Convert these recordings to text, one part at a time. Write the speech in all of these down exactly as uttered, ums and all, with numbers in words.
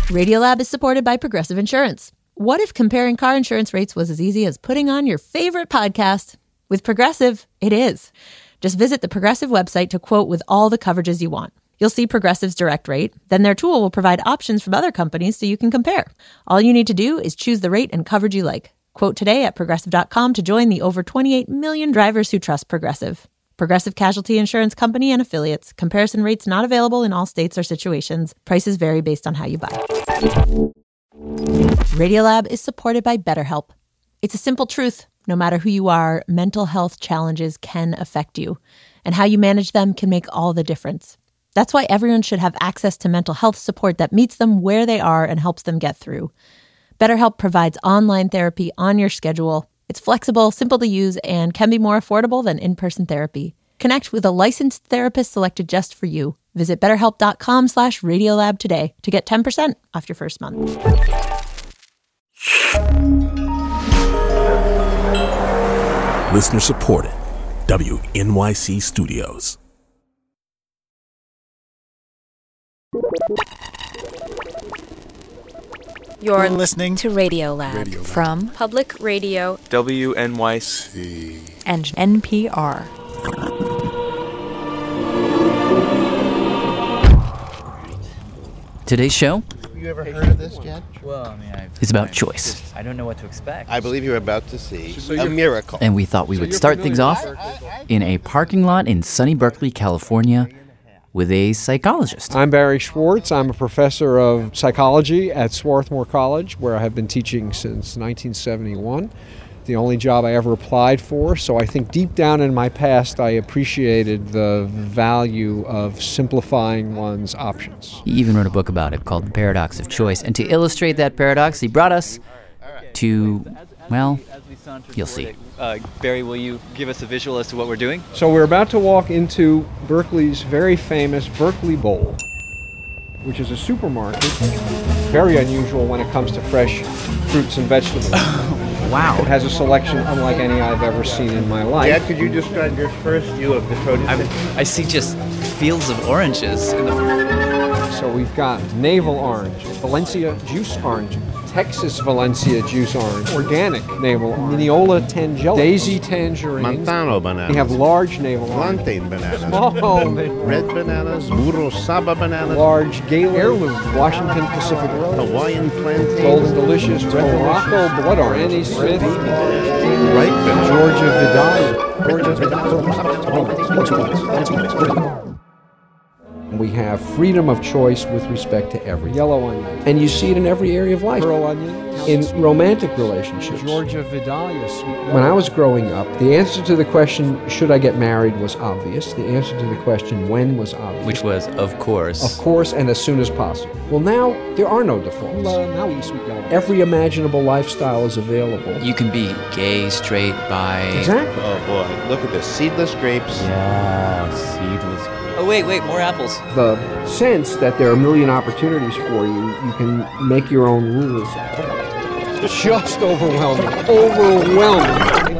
Radiolab is supported by Progressive Insurance. What if comparing car insurance rates was as easy as putting on your favorite podcast? With Progressive, it is. Just visit the Progressive website to quote with all the coverages you want. You'll see Progressive's direct rate. Then their tool will provide options from other companies so you can compare. All you need to do is choose the rate and coverage you like. Quote today at progressive dot com to join the over twenty-eight million drivers who trust Progressive. Progressive Casualty Insurance Company and Affiliates. Comparison rates not available in all states or situations. Prices vary based on how you buy. Radiolab is supported by BetterHelp. It's a simple truth. No matter who you are, mental health challenges can affect you, and how you manage them can make all the difference. That's why everyone should have access to mental health support that meets them where they are and helps them get through. BetterHelp provides online therapy on your schedule. It's flexible, simple to use, and can be more affordable than in-person therapy. Connect with a licensed therapist selected just for you. Visit betterhelp.com slash Radiolab today to get ten percent off your first month. Listener supported. W N Y C Studios. You're listening to Radiolab, Radiolab from Public Radio W N Y C and N P R. Today's show Have you ever heard of this, Jed? Well, I mean, I've, is about I've choice. Just, I don't know what to expect. I believe you're about to see So a miracle. And we thought we would start things off in a parking lot in sunny Berkeley, California, with a psychologist. I'm Barry Schwartz. I'm a professor of psychology at Swarthmore College, where I have been teaching since nineteen seventy-one. The only job I ever applied for, so I think deep down in my past I appreciated the value of simplifying one's options. He even wrote a book about it called The Paradox of Choice. And to illustrate that paradox, he brought us to, well, you'll see. Uh, Barry, will you give us a visual as to what we're doing? So we're about to walk into Berkeley's very famous Berkeley Bowl, which is a supermarket, very unusual when it comes to fresh fruits and vegetables. Wow. It has a selection unlike any I've ever seen in my life. Jed, could you describe your first view of the produce? I see just fields of oranges. In the... So we've got navel orange, Valencia juice orange, Texas Valencia juice orange, organic navel orange, Mineola tangella, daisy tangerine, Montano bananas. We have large navel orange, plantain bananas, small red bananas, Muro Saba bananas, large Gala heirloom, Washington Pacific Rose, Hawaiian plantains, Golden Delicious, Red Morocco, Blood Orange, Granny Smith, ripe bananas, Georgia Vidal. We have freedom of choice with respect to every yellow onion. And you see it in every area of life. Pearl onion. In romantic relationships. Georgia Vidalia, sweet. When I was growing up, the answer to the question, should I get married, was obvious. The answer to the question, when, was obvious. Which was, of course. Of course, and as soon as possible. Well, now, there are no defaults. Uh, now we sweet yellow. Every imaginable lifestyle is available. You can be gay, straight, bi. Exactly. Oh boy, look at this. Seedless grapes. Yeah, seedless. Oh, wait, wait, more apples. The sense that there are a million opportunities for you, you can make your own rules. Just overwhelming. Overwhelming.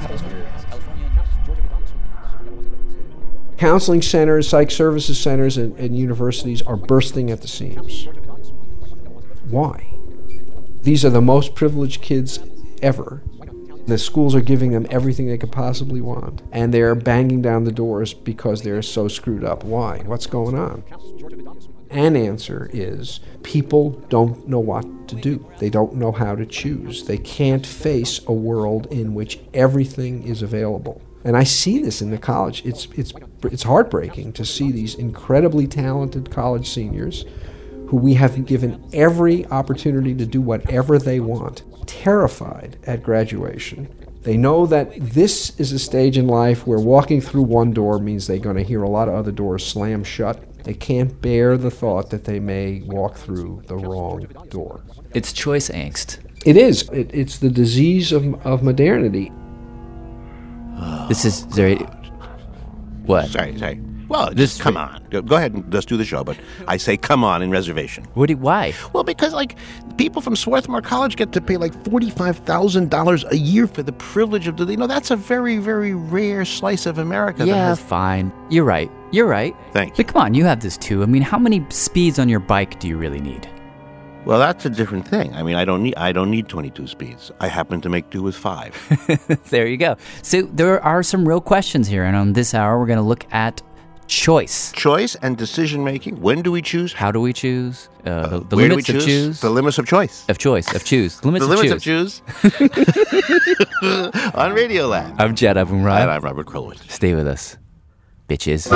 Counseling centers, psych services centers, and, and universities are bursting at the seams. Why? These are the most privileged kids ever. The schools are giving them everything they could possibly want, and they're banging down the doors because they're so screwed up. Why? What's going on? An answer is people don't know what to do. They don't know how to choose. They can't face a world in which everything is available. And I see this in the college. It's it's it's heartbreaking to see these incredibly talented college seniors who we have given every opportunity to do whatever they want, terrified at graduation. They know that this is a stage in life where walking through one door means they're going to hear a lot of other doors slam shut. They can't bear the thought that they may walk through the wrong door. It's choice angst. It is. It, it's the disease of, of modernity. This is very... What? Sorry, sorry. Well, just come on. Go, go ahead and let's do the show, but I say come on in reservation. What? Do, why? Well, because, like, people from Swarthmore College get to pay, like, forty-five thousand dollars a year for the privilege of the... You know, that's a very, very rare slice of America. Yeah, that has... fine. You're right. You're right. Thanks. But come on, you have this too. I mean, how many speeds on your bike do you really need? Well, that's a different thing. I mean, I don't need I don't need twenty-two speeds. I happen to make do with five. There you go. So there are some real questions here, and on this hour, we're going to look at choice. Choice and decision making. When do we choose? How do we choose? Uh, the the Where limits do we choose? of choose. The limits of choice. Of choice. Of choose. Limits the of limits choose. of choose. On Radiolab. I'm Jed Abumrad. And I'm Robert Krulwich. Stay with us, bitches.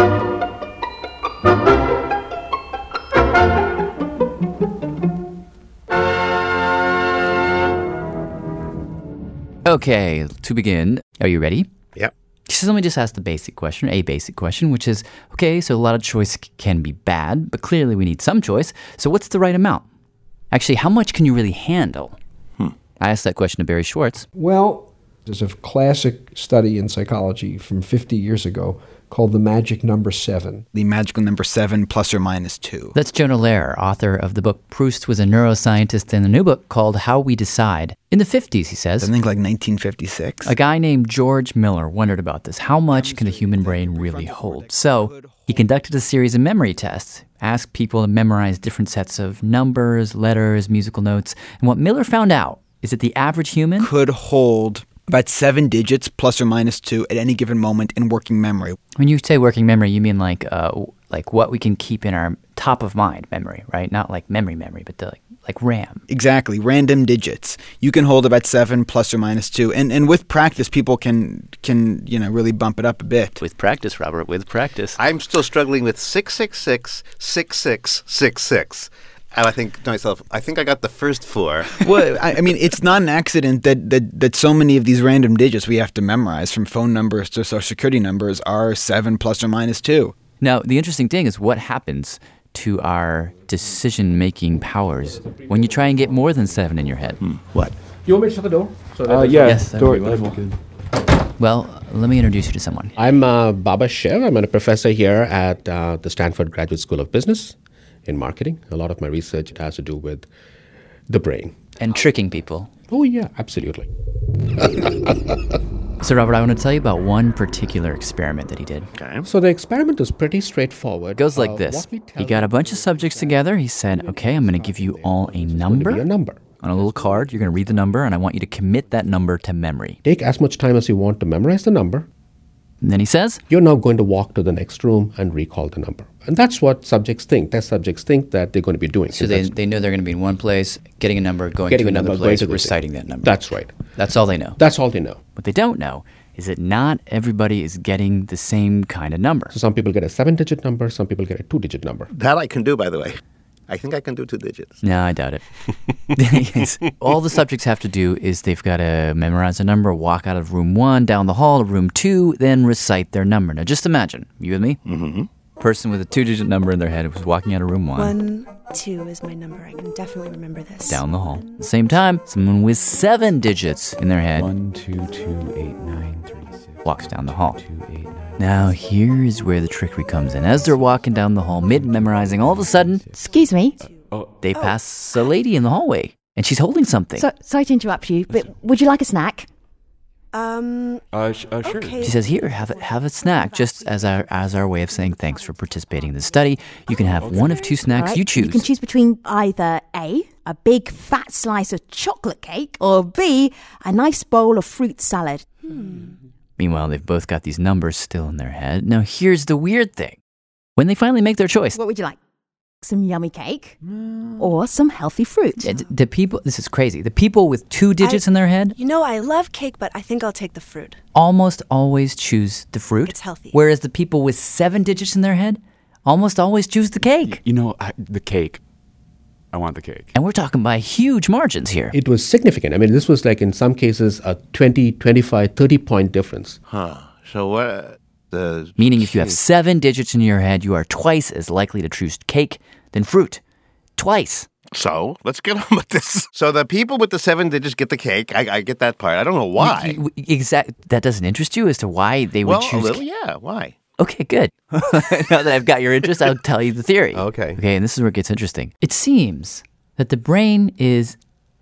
Okay, to begin, are you ready? Yep. So let me just ask the basic question, a basic question, which is, okay, so a lot of choice c- can be bad, but clearly we need some choice. So what's the right amount? Actually, how much can you really handle? Hmm. I asked that question to Barry Schwartz. Well, there's a classic study in psychology from fifty years ago called the magic number seven. The magical number seven plus or minus two. That's Jonah Lehrer, author of the book Proust Was a Neuroscientist, in a new book called How We Decide. In the fifties, he says, I think like nineteen fifty-six. a guy named George Miller wondered about this. How much can a human brain really hold? So he conducted a series of memory tests, asked people to memorize different sets of numbers, letters, musical notes. And what Miller found out is that the average human Could hold about seven digits plus or minus two at any given moment in working memory. When you say working memory, you mean like uh, like what we can keep in our top of mind memory, right? Not like memory memory, but the, like, like RAM. Exactly, random digits. You can hold about seven plus or minus two, and and with practice, people can can you know really bump it up a bit. With practice, Robert, with practice. I'm still struggling with six six six six six six six. And I think to myself, I think I got the first four. Well, I, I mean, it's not an accident that, that that so many of these random digits we have to memorize, from phone numbers to social security numbers, are seven plus or minus two. Now, the interesting thing is what happens to our decision-making powers when you try and get more than seven in your head. Hmm. What? You want me to shut the door? So Uh, yeah, Yes, that'd door, be wonderful. that'd be good. Well, let me introduce you to someone. I'm uh, Baba Shiv. I'm a professor here at uh, the Stanford Graduate School of Business in marketing. A lot of my research has to do with the brain. And tricking people. Oh, yeah, absolutely. So, Robert, I want to tell you about one particular experiment that he did. Okay. So the experiment is pretty straightforward. It goes like Uh, this. what we tell He got a you bunch of is subjects that together. He said, okay, I'm going to give you all a it's going to number. be a number. On a little card, you're going to read the number, and I want you to commit that number to memory. Take as much time as you want to memorize the number. And then he says, You're now going to walk to the next room and recall the number. And that's what subjects think. Test subjects think that they're going to be doing. so they, That's- they know they're going to be in one place, getting a number, going Getting to a another number, going place, to the reciting thing. that number. That's right. That's all they know. That's all they know. What they don't know is that not everybody is getting the same kind of number. So some people get a seven-digit number, some people get a two-digit number. That I can do, by the way. I think I can do two digits. No, I doubt it. Yes. All the subjects have to do is they've got to memorize a number, walk out of room one, down the hall to room two, then recite their number. Now, just imagine, you with me? Mm-hmm. Person with a two-digit number in their head was walking out of room one, One, two is my number. I can definitely remember this. down the hall. At the same time, someone with seven digits in their head One, two, two, eight, nine, three, six. walks down the hall. Two, eight, nine. Now, here is where the trickery comes in. As they're walking down the hall, mid-memorizing, all of a sudden, Excuse me. they pass a lady in the hallway, and she's holding something. So, sorry to interrupt you, but would you like a snack? Um, Uh, sh- uh, sure. okay. She says, here, have a, have a snack, just as our, as our way of saying thanks for participating in the study. You can have one of two All snacks right, you choose. You can choose between either A, a big fat slice of chocolate cake, or B, a nice bowl of fruit salad. Meanwhile, they've both got these numbers still in their head. Now, here's the weird thing. When they finally make their choice, What would you like? Some yummy cake or some healthy fruit? uh, the people, this is crazy, the people with two digits in their head You know, I love cake, but I think I'll take the fruit. almost always choose the fruit. It's healthy. Whereas the people with seven digits in their head almost always choose the cake. You know, I, the cake. I want the cake. And we're talking by huge margins here. It was significant. I mean, this was like in some cases a twenty, twenty-five, thirty point difference. Huh. So what? The Meaning if you have seven digits in your head, you are twice as likely to choose cake than fruit. Twice. So let's get on with this. So the people with the seven digits get the cake. I, I get that part. I don't know why. Exactly. That doesn't interest you as to why they would well, choose a little, cake? yeah. Why? Okay, good. Now that I've got your interest, I'll tell you the theory. Okay. Okay, and this is where it gets interesting. It seems that the brain is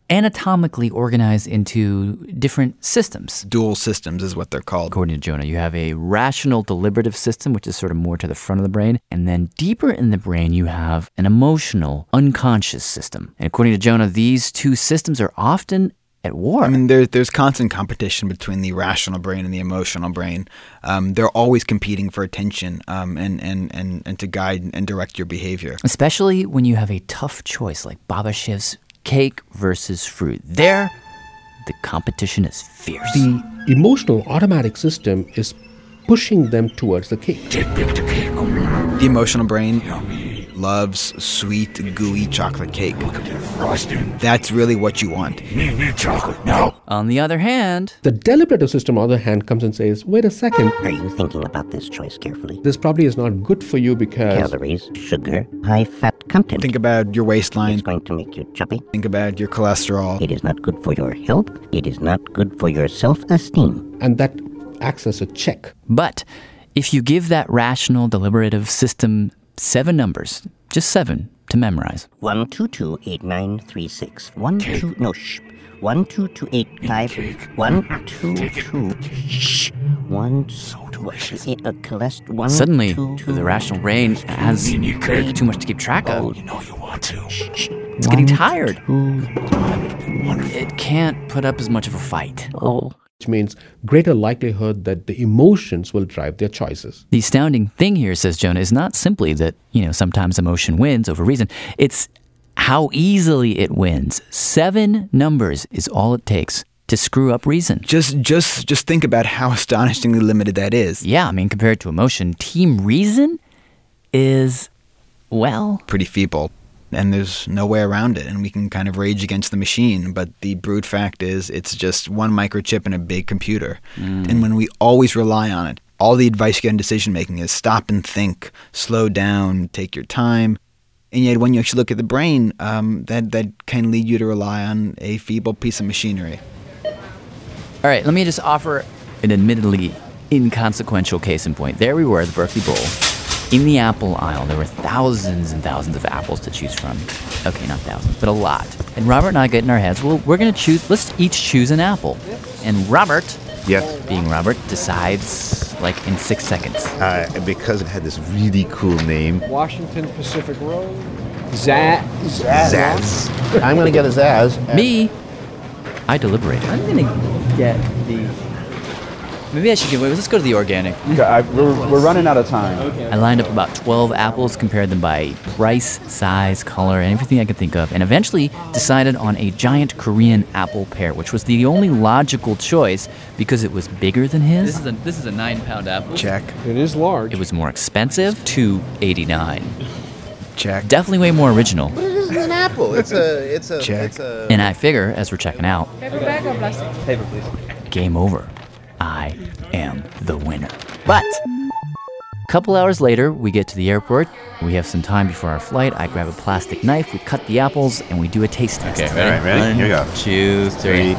anatomically organized into different systems. Dual systems is what they're called. According to Jonah, you have a rational deliberative system, which is sort of more to the front of the brain. And then deeper in the brain, you have an emotional, unconscious system. And according to Jonah, these two systems are often at war. I mean, there, there's constant competition between the rational brain and the emotional brain. Um, they're always competing for attention um, and, and, and, and to guide and direct your behavior. Especially when you have a tough choice like Baba Shiv's cake versus fruit. There, the competition is fierce. The emotional automatic system is pushing them towards the cake. The emotional brain loves sweet, gooey chocolate cake. Look at that frosting. That's really what you want. Me need chocolate now. On the other hand, the deliberative system, on the other hand, comes and says, wait a second. Are you thinking about this choice carefully? This probably is not good for you because... Calories, sugar, high fat content. Think about your waistline. It's going to make you chubby. Think about your cholesterol. It is not good for your health. It is not good for your self-esteem. And that acts as a check. But if you give that rational, deliberative system seven numbers, just seven, to memorize. One, two, two, eight, nine, three, six. One, Cake. two, no, shh. One, two, two, eight, five. Cake. One, two, two, shh. One, so do eight, uh, cholesterol. One, Suddenly, two, the rational brain has way too much to keep track of. Oh, you know you want to. It's One, getting tired. Two. It can't put up as much of a fight. Oh. Which means greater likelihood that the emotions will drive their choices. The astounding thing here, says Jonah, is not simply that, you know, sometimes emotion wins over reason. It's how easily it wins. Seven numbers is all it takes to screw up reason. Just just just think about how astonishingly limited that is. Yeah, I mean, compared to emotion, team reason is, well... pretty feeble. And there's no way around it, and we can kind of rage against the machine, but the brute fact is it's just one microchip in a big computer. Mm. And when we always rely on it, all the advice you get in decision-making is stop and think, slow down, take your time. And yet when you actually look at the brain, um, that, that can lead you to rely on a feeble piece of machinery. All right, let me just offer an admittedly inconsequential case in point. There we were at the Berkeley Bowl. In the apple aisle, there were thousands and thousands of apples to choose from. Okay, not thousands, but a lot. And Robert and I get in our heads, well, we're going to choose, let's each choose an apple. And Robert, yes, being Robert, decides like in six seconds. Uh, because it had this really cool name. Washington Pacific Road. Zaz. Zaz. Zaz. I'm going to get a Zaz. Me, I deliberated. I'm going to get the... Maybe I should give away. Let's go to the organic. Okay, I, we're, we're running out of time. Okay. I lined up about twelve apples, compared them by price, size, color, and everything I could think of, and eventually decided on a giant Korean apple pear, which was the only logical choice because it was bigger than his. This is a this is a nine-pound apple. Check. It is large. It was more expensive, two eighty-nine. Check. Definitely way more original. But it isn't an apple. It's a it's a Check. It's a... And I figure, as we're checking out, Paper bag or plastic? Paper, please. Game over. I am the winner. But a couple hours later, we get to the airport. We have some time before our flight. I grab a plastic knife, we cut the apples, and we do a taste test. Okay, all right, ready? One, Here we go. Two, three.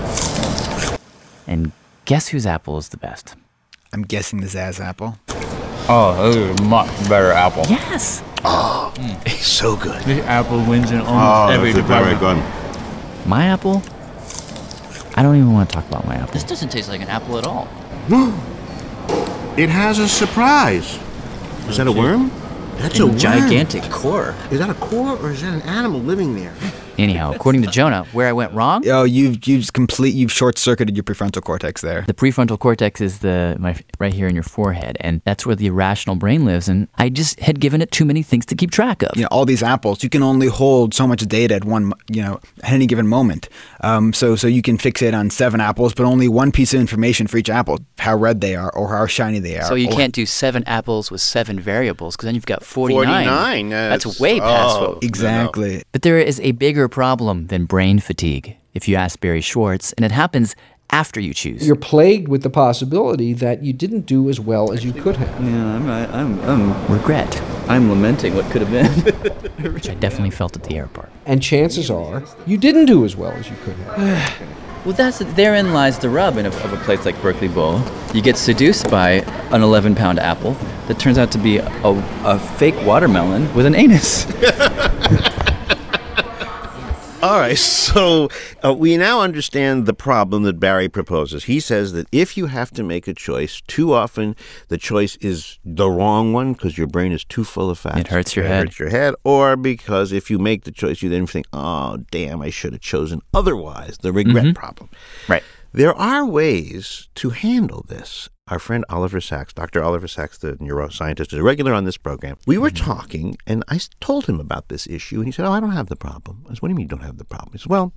And guess whose apple is the best? I'm guessing the Zaz apple. Oh, this is a much better apple. Yes. Oh, mm. So good. This apple wins in almost oh, every that's department. Very good. My apple? I don't even want to talk about my apple. This doesn't taste like an apple at all. It has a surprise. Is that a worm? That's a worm. Gigantic core. Is that a core or is that an animal living there? Anyhow, according to Jonah, where I went wrong? Oh, you've you've complete you've short-circuited your prefrontal cortex there. The prefrontal cortex is the my, right here in your forehead, and that's where the irrational brain lives. And I just had given it too many things to keep track of. You know, all these apples, you can only hold so much data at one, you know, at any given moment. Um, so so you can fixate on seven apples, but only one piece of information for each apple: how red they are or how shiny they are. So you or, can't do seven apples with seven variables, because then you've got forty-nine. forty-nine. That's, That's way past oh, what. Exactly. No, no. But there is a bigger problem than brain fatigue, if you ask Barry Schwartz, and it happens after you choose. You're plagued with the possibility that you didn't do as well as you could have. Yeah, I'm, I'm, I'm regret. I'm lamenting what could have been. Which I definitely felt at the airport. And chances are you didn't do as well as you could have. Well, that's therein lies the rub in a, of a place like Berkeley Bowl. You get seduced by an eleven-pound apple that turns out to be a, a fake watermelon with an anus. All right, so uh, we now understand the problem that Barry proposes. He says that if you have to make a choice, too often the choice is the wrong one because your brain is too full of fat. It hurts your it head. hurts your head. Or because if you make the choice, you then think, oh, damn, I should have chosen otherwise, the regret Mm-hmm. problem. Right. There are ways to handle this. Our friend Oliver Sacks, Doctor Oliver Sacks, the neuroscientist, is a regular on this program. We were talking, and I told him about this issue, and he said, oh, I don't have the problem. I said, what do you mean you don't have the problem? He said, well,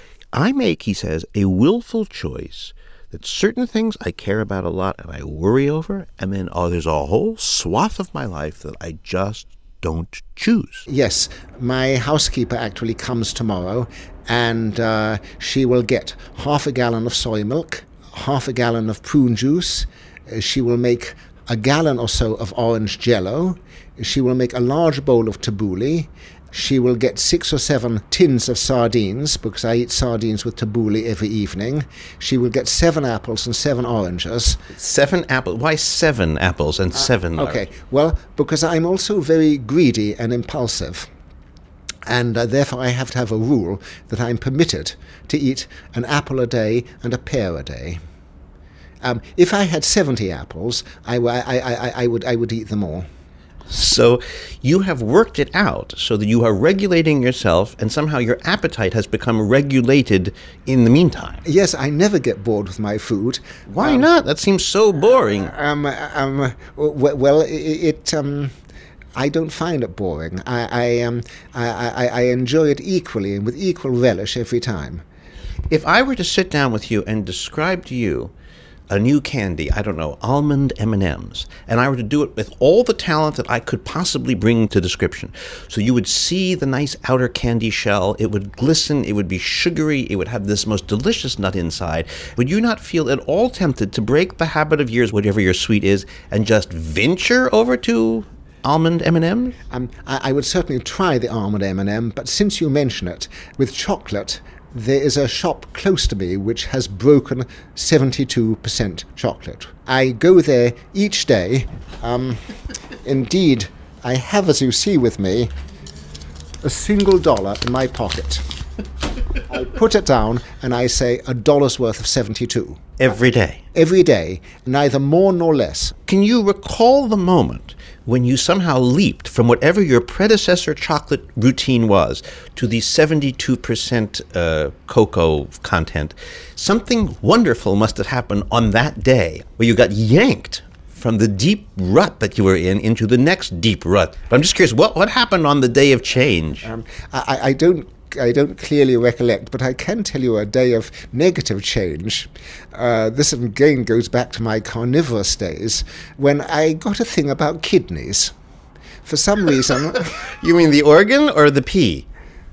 I make, he says, a willful choice that certain things I care about a lot and I worry over, and then, oh, there's a whole swath of my life that I just don't choose. Yes, my housekeeper actually comes tomorrow, and uh, she will get half a gallon of soy milk, half a gallon of prune juice. Uh, she will make a gallon or so of orange jello. She will make a large bowl of tabbouleh. She will get six or seven tins of sardines, because I eat sardines with tabbouleh every evening. She will get seven apples and seven oranges. Seven apples? Why seven apples and seven uh, Okay, well, because I'm also very greedy and impulsive. And uh, therefore I have to have a rule that I'm permitted to eat an apple a day and a pear a day. Um, if I had seventy apples, I, I, I, I, would, I would eat them all. So you have worked it out so that you are regulating yourself, and somehow your appetite has become regulated in the meantime. Yes, I never get bored with my food. Why um, not? That seems so boring. Um, um, well, it... it um, I don't find it boring. I I, um, I, I, I enjoy it equally and with equal relish every time. If I were to sit down with you and describe to you a new candy, I don't know, almond M and M's, and I were to do it with all the talent that I could possibly bring to description, so you would see the nice outer candy shell, it would glisten, it would be sugary, it would have this most delicious nut inside, would you not feel at all tempted to break the habit of yours, whatever your sweet is, and just venture over to almond M and M's? Um, I, I would certainly try the almond M and M, but since you mention it, with chocolate, there is a shop close to me which has broken seventy-two percent chocolate. I go there each day. Um, indeed, I have, as you see with me, a single dollar in my pocket. I put it down and I say a dollar's worth of seventy-two. Every day? Every day, neither more nor less. Can you recall the moment when you somehow leaped from whatever your predecessor chocolate routine was to the seventy-two percent uh, cocoa content? Something wonderful must have happened on that day where you got yanked from the deep rut that you were in into the next deep rut. But I'm just curious, what, what happened on the day of change? Um, I, I don't I don't clearly recollect, but I can tell you a day of negative change. Uh, this again goes back to my carnivorous days, when I got a thing about kidneys. For some reason... You mean the organ or the pea?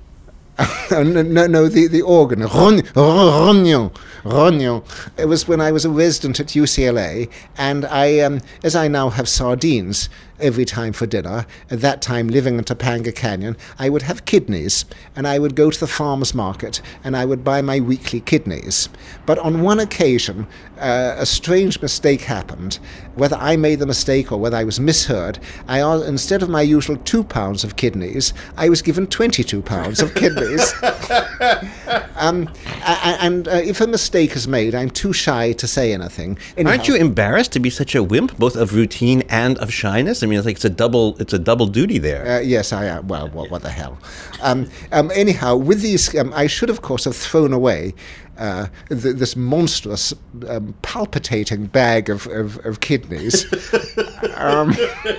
no, no, no, the, the organ. Rognon. Rognon. It was when I was a resident at U C L A, and I, um, as I now have sardines every time for dinner, at that time living in Topanga Canyon, I would have kidneys, and I would go to the farmer's market, and I would buy my weekly kidneys. But on one occasion, uh, a strange mistake happened. Whether I made the mistake or whether I was misheard, I, instead of my usual two pounds of kidneys, I was given twenty-two pounds of kidneys. um, and uh, if a mistake is made, I'm too shy to say anything. Anyhow, aren't you embarrassed to be such a wimp, both of routine and of shyness? I mean, it's like it's a double, it's a double duty there. Uh, yes, I am. Well, what, what the hell? Um, um, anyhow, with these, um, I should, of course, have thrown away uh, th- this monstrous, um, palpitating bag of, of, of kidneys. um,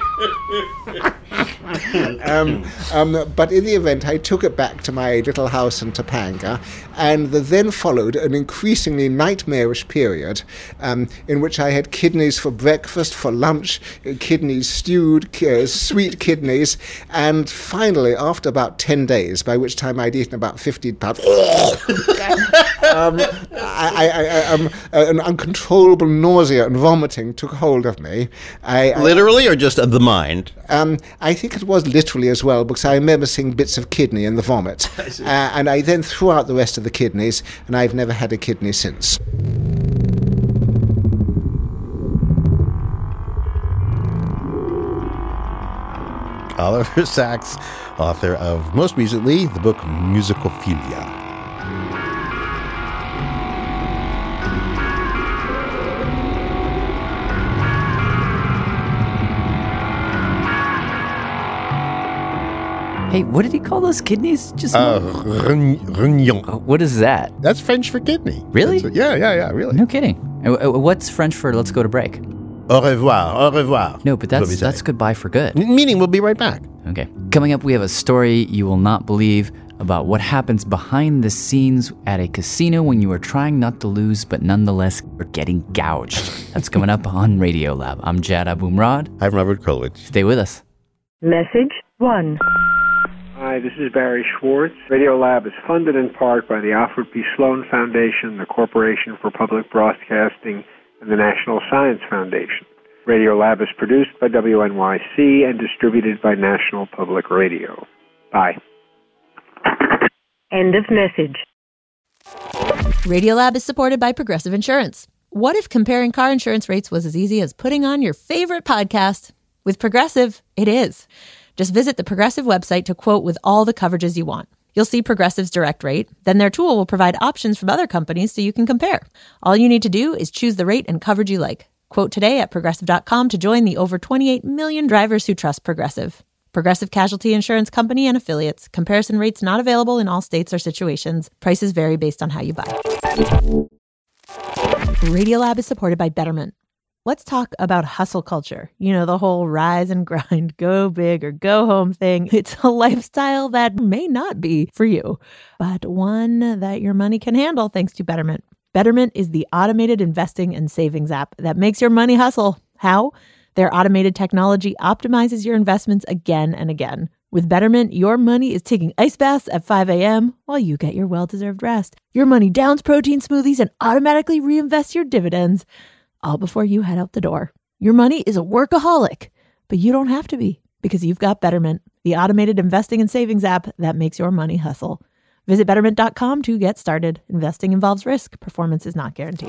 um, um, but in the event, I took it back to my little house in Topanga, and the then followed an increasingly nightmarish period um, in which I had kidneys for breakfast, for lunch, kidneys stewed, uh, sweet kidneys, and finally, after about ten days, by which time I'd eaten about fifteen pounds, um, I, I, I, um, an uncontrollable nausea and vomiting took hold of me. I, I, Literally, or just of the mind? Um, I think it was literally as well, because I remember seeing bits of kidney in the vomit. I uh, and I then threw out the rest of the kidneys, and I've never had a kidney since. Oliver Sacks, author of, most recently, the book Musicophilia. Hey, what did he call those kidneys? Just Uh, rognon. Oh, what is that? That's French for kidney. Really? That's- yeah, yeah, yeah, really. No kidding. Uh, uh, What's French for let's go to break? Au revoir, au revoir. No, but That's what we that's say. that's goodbye for good. M- Meaning we'll be right back. Okay. Coming up, we have a story you will not believe about what happens behind the scenes at a casino when you are trying not to lose, but nonetheless are getting gouged. That's coming up on Radiolab. I'm Jad Abumrad. I'm Robert Krulwich. Stay with us. Message one. Hi, this is Barry Schwartz. Radiolab is funded in part by the Alfred P. Sloan Foundation, the Corporation for Public Broadcasting, and the National Science Foundation. Radiolab is produced by W N Y C and distributed by National Public Radio. Bye. End of message. Radiolab is supported by Progressive Insurance. What if comparing car insurance rates was as easy as putting on your favorite podcast? With Progressive, it is. Just visit the Progressive website to quote with all the coverages you want. You'll see Progressive's direct rate. Then their tool will provide options from other companies so you can compare. All you need to do is choose the rate and coverage you like. Quote today at progressive dot com to join the over twenty-eight million drivers who trust Progressive. Progressive Casualty Insurance Company and Affiliates. Comparison rates not available in all states or situations. Prices vary based on how you buy. Radiolab is supported by Betterment. Let's talk about hustle culture. You know, the whole rise and grind, go big or go home thing. It's a lifestyle that may not be for you, but one that your money can handle thanks to Betterment. Betterment is the automated investing and savings app that makes your money hustle. How? Their automated technology optimizes your investments again and again. With Betterment, your money is taking ice baths at five a.m. while you get your well-deserved rest. Your money downs protein smoothies and automatically reinvests your dividends, all before you head out the door. Your money is a workaholic, but you don't have to be because you've got Betterment, the automated investing and savings app that makes your money hustle. Visit betterment dot com to get started. Investing involves risk. Performance is not guaranteed.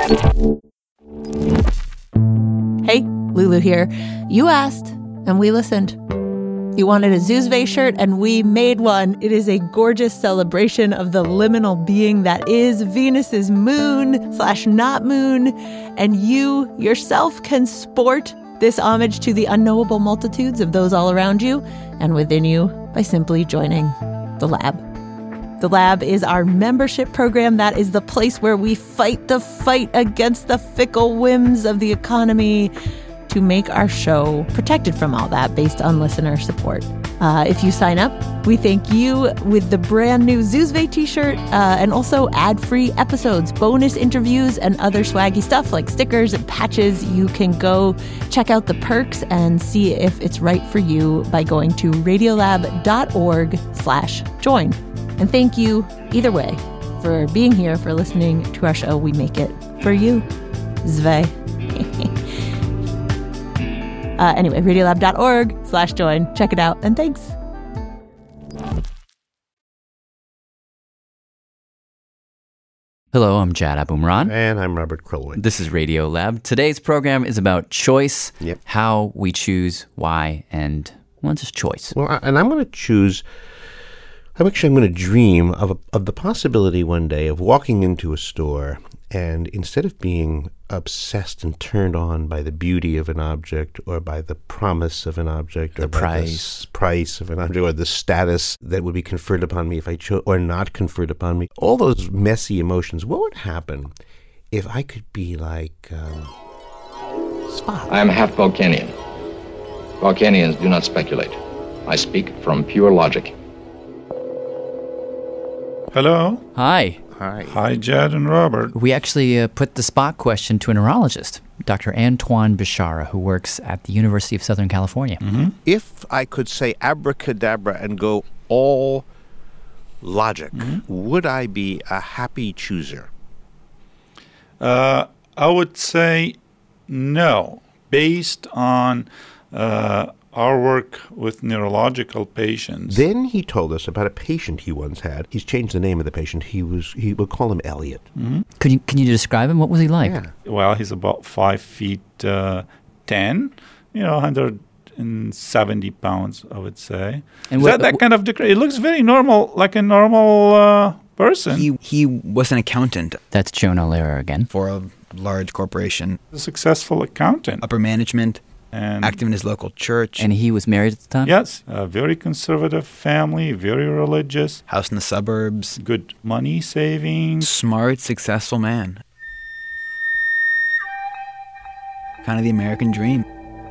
Hey, Lulu here. You asked, and we listened. You wanted a Zuzve shirt, and we made one. It is a gorgeous celebration of the liminal being that is Venus's moon slash not moon, and you yourself can sport this homage to the unknowable multitudes of those all around you and within you by simply joining the lab. The Lab is our membership program. That is the place where we fight the fight against the fickle whims of the economy to make our show protected from all that based on listener support. Uh, if you sign up, we thank you with the brand new Zuzve t-shirt uh, and also ad-free episodes, bonus interviews, and other swaggy stuff like stickers and patches. You can go check out the perks and see if it's right for you by going to radiolab dot org slash join. And thank you, either way, for being here, for listening to our show. We make it for you. Zve. uh, anyway, radiolab dot org slash join. Check it out, and thanks. Hello, I'm Jad Abumrad. And I'm Robert Krulwich. This is Radiolab. Today's program is about choice, Yep. how we choose, why, and, well, just choice. Well, I- and I'm going to choose... I'm actually I'm going to dream of a, of the possibility one day of walking into a store and instead of being obsessed and turned on by the beauty of an object or by the promise of an object or The by price. the s- price of an object or the status that would be conferred upon me if I chose or not conferred upon me, all those messy emotions, what would happen if I could be like um, Spock? I am half Vulcanian. Vulcanians do not speculate. I speak from pure logic. Hello. Hi. Hi. Hi, Jad and Robert. We actually uh, put the Spock question to a neurologist, Doctor Antoine Bishara, who works at the University of Southern California. Mm-hmm. If I could say abracadabra and go all logic, Mm-hmm. would I be a happy chooser? Uh, I would say no, based on uh, our work with neurological patients. Then he told us about a patient he once had. He's changed the name of the patient. He was he would call him Elliot. Mm-hmm. Can you can you describe him? What was he like? Yeah. Well, he's about five feet uh, ten, you know, one hundred seventy pounds, I would say. And Is what- that that kind of decrease? It looks very normal, like a normal uh, person. He he was an accountant. That's Jonah Lehrer again. For a large corporation. A successful accountant. Upper management. And active in his local church. And he was married at the time? Yes. A very conservative family, very religious. House in the suburbs. Good money savings. Smart, successful man. Kind of the American dream.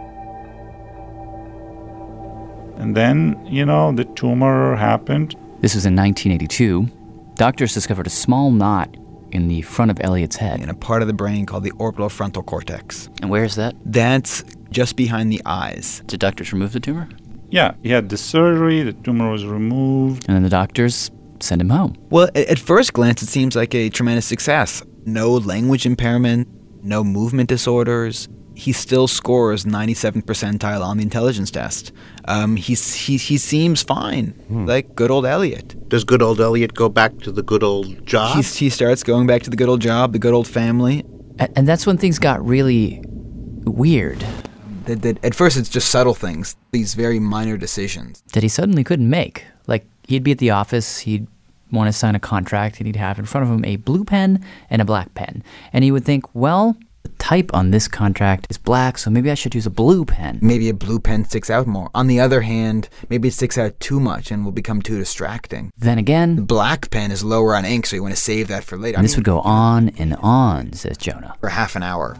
And then, you know, the tumor happened. This was in nineteen eighty-two. Doctors discovered a small knot in the front of Elliot's head. In a part of the brain called the orbitofrontal cortex. And where is that? That's just behind the eyes. Did doctors remove the tumor? Yeah, he had the surgery, the tumor was removed. And then the doctors sent him home. Well, at, at first glance, it seems like a tremendous success. No language impairment, no movement disorders. He still scores ninety-seventh percentile on the intelligence test. Um, he's, he, he seems fine, hmm. like good old Elliot. Does good old Elliot go back to the good old job? He's, he starts going back to the good old job, the good old family. And, and that's when things got really weird. That, that at first it's just subtle things, these very minor decisions. That he suddenly couldn't make. Like, he'd be at the office, he'd want to sign a contract, and he'd have in front of him a blue pen and a black pen. And he would think, well, the type on this contract is black, so maybe I should use a blue pen. Maybe a blue pen sticks out more. On the other hand, maybe it sticks out too much and will become too distracting. Then again, the black pen is lower on ink, so you want to save that for later. And I this mean, would go on and on, says Jonah. For half an hour.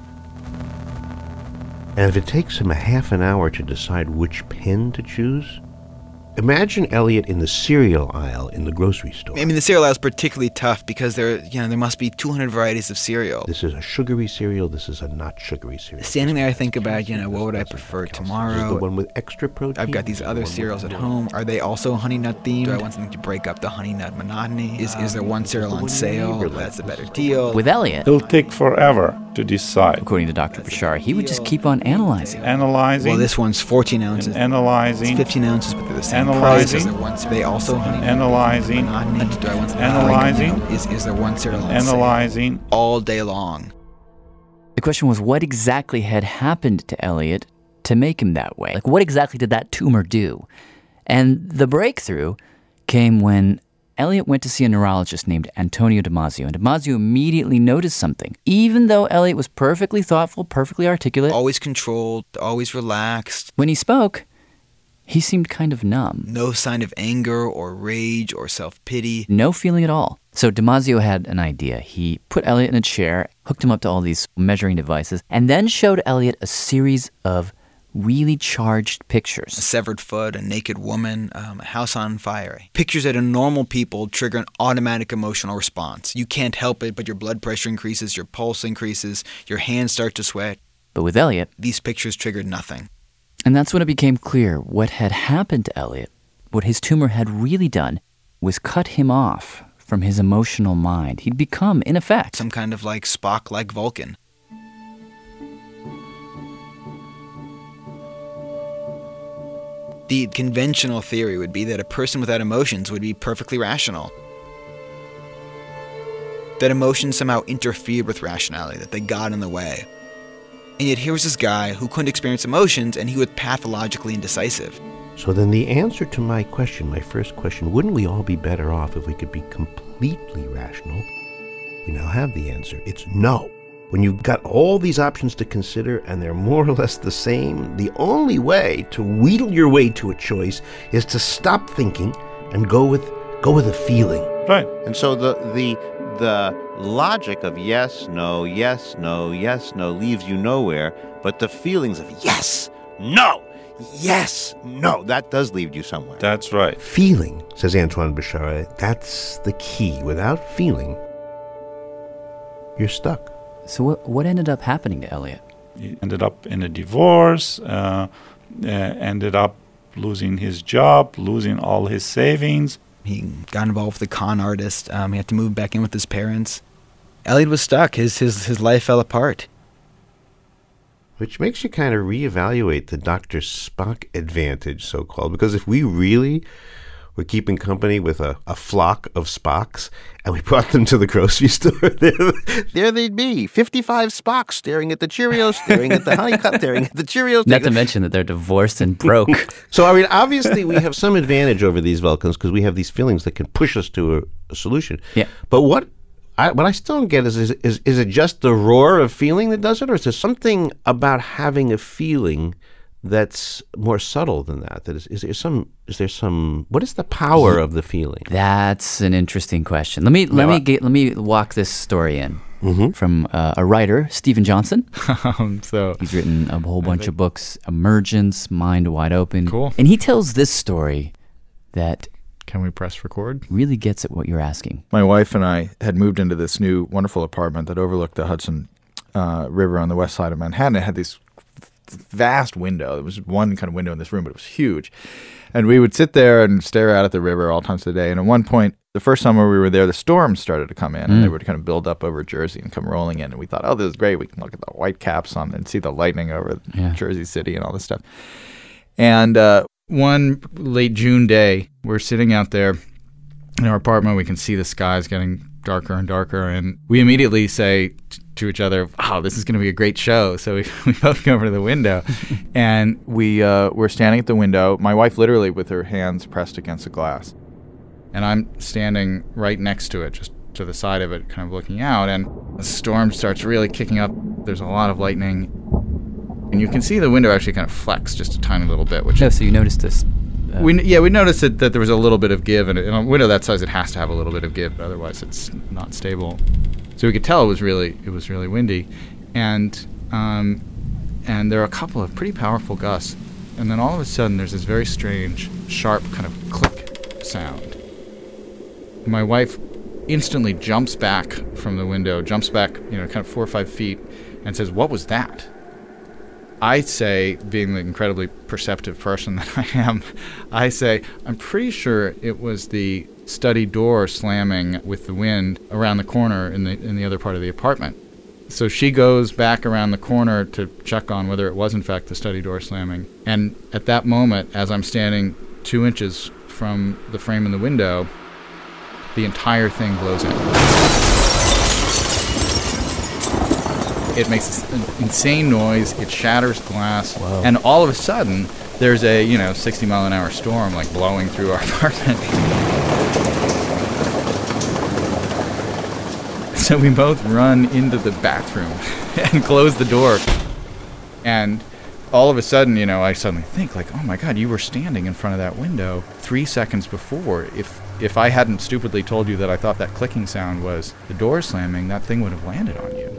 And if it takes him a half an hour to decide which pen to choose, imagine Elliot in the cereal aisle in the grocery store. I mean, the cereal aisle is particularly tough because there, you know, there must be two hundred varieties of cereal. This is a sugary cereal. This is a not sugary cereal. Standing there, I think about, you know, what would I prefer tomorrow? This is the one with extra protein. I've got these other cereals at home. Are they also honey nut themed? Do I want something to break up the honey nut monotony? Is is there one cereal on sale that's a better deal? With Elliot, it'll take forever to decide. According to Doctor Bashar, he would just keep on analyzing. Analyzing. Well, this one's fourteen ounces. Analyzing. It's fifteen ounces, but they're the same Analyzing. price. Are they also honey? Analyzing. Do I want Analyzing. Is, is there one cereal on Analyzing. Sale? All day long. The question was, what exactly had happened to Elliot to make him that way? Like, what exactly did that tumor do? And the breakthrough came when Elliot went to see a neurologist named Antonio Damasio, and Damasio immediately noticed something. Even though Elliot was perfectly thoughtful, perfectly articulate, always controlled, always relaxed. When he spoke, he seemed kind of numb. No sign of anger or rage or self-pity. No feeling at all. So Damasio had an idea. He put Elliot in a chair, hooked him up to all these measuring devices, and then showed Elliot a series of really charged pictures. A severed foot, a naked woman, um, a house on fire. Pictures that in normal people trigger an automatic emotional response. You can't help it, but your blood pressure increases, your pulse increases, your hands start to sweat. But with Elliot, these pictures triggered nothing. And that's when it became clear what had happened to Elliot, what his tumor had really done, was cut him off from his emotional mind. He'd become, in effect, some kind of like Spock, like Vulcan. The conventional theory would be that a person without emotions would be perfectly rational. That emotions somehow interfered with rationality, that they got in the way. And yet here was this guy who couldn't experience emotions, and he was pathologically indecisive. So then the answer to my question, my first question, wouldn't we all be better off if we could be completely rational? We now have the answer. It's no. When you've got all these options to consider and they're more or less the same, the only way to wheedle your way to a choice is to stop thinking and go with go with a feeling. Right. And so the the the logic of yes, no, yes, no, yes, no leaves you nowhere, but the feelings of yes, no, yes, no, that does lead you somewhere. That's right. Feeling, says Antoine Bashara, that's the key. Without feeling, you're stuck. So what what ended up happening to Elliot? He ended up in a divorce, uh, uh, ended up losing his job, losing all his savings. He got involved with a con artist. Um, he had to move back in with his parents. Elliot was stuck. His his his life fell apart. Which makes you kind of reevaluate the Doctor Spock advantage, so-called, because if we really were keeping company with a, a flock of Spocks, and we brought them to the grocery store. there, there they'd be, fifty-five Spocks staring at the Cheerios, staring at the Honeycutt, staring at the Cheerios. Not to mention that they're divorced and broke. So, I mean, obviously we have some advantage over these Vulcans because we have these feelings that can push us to a, a solution. Yeah. But what I, what I still don't get is, is, is, is it just the roar of feeling that does it, or is there something about having a feeling that's more subtle than that? That is, is there some? Is there some? What is the power of the feeling? That's an interesting question. Let me let Yeah. me get, let me walk this story in Mm-hmm. from uh, a writer, Stephen Johnson. um, so he's written a whole bunch of books: Emergence, Mind Wide Open. Cool. And he tells this story that Can we press record? really gets at what you're asking. My wife and I had moved into this new wonderful apartment that overlooked the Hudson uh, River on the west side of Manhattan. It had this vast window. There was one kind of window in this room, but it was huge. And we would sit there and stare out at the river all times of the day. And at one point, the first summer we were there, the storms started to come in, and Mm. they would kind of build up over Jersey and come rolling in. And we thought, oh, this is great. We can look at the white caps on and see the lightning over Yeah. Jersey City and all this stuff. And uh, one late June day, we're sitting out there in our apartment. We can see the skies getting darker and darker, and we immediately say t- to each other, wow, this is going to be a great show. So we, we both go over to the window, and we, uh, we're standing at the window, my wife literally with her hands pressed against the glass. And I'm standing right next to it, just to the side of it, kind of looking out, and the storm starts really kicking up. There's a lot of lightning, and you can see the window actually kind of flex just a tiny little bit. Which No, so you noticed this. Uh, we yeah we noticed that, that there was a little bit of give, and in a window that size, it has to have a little bit of give, but otherwise it's not stable. So we could tell it was really it was really windy, and um, and there are a couple of pretty powerful gusts, and then all of a sudden there's this very strange, sharp kind of click sound. My wife instantly jumps back from the window, jumps back, you know, kind of four or five feet, and says, "What was that?" I say, being the incredibly perceptive person that I am, I say, I'm pretty sure it was the study door slamming with the wind around the corner in the in the other part of the apartment. So she goes back around the corner to check on whether it was in fact the study door slamming. And at that moment, as I'm standing two inches from the frame in the window, the entire thing blows in. It makes this insane noise. It shatters glass, Wow. and all of a sudden, there's a you know sixty mile an hour storm like blowing through our apartment. So we both run into the bathroom and close the door. And all of a sudden, you know, I suddenly think like, oh my God, you were standing in front of that window three seconds before. If if I hadn't stupidly told you that I thought that clicking sound was the door slamming, that thing would have landed on you.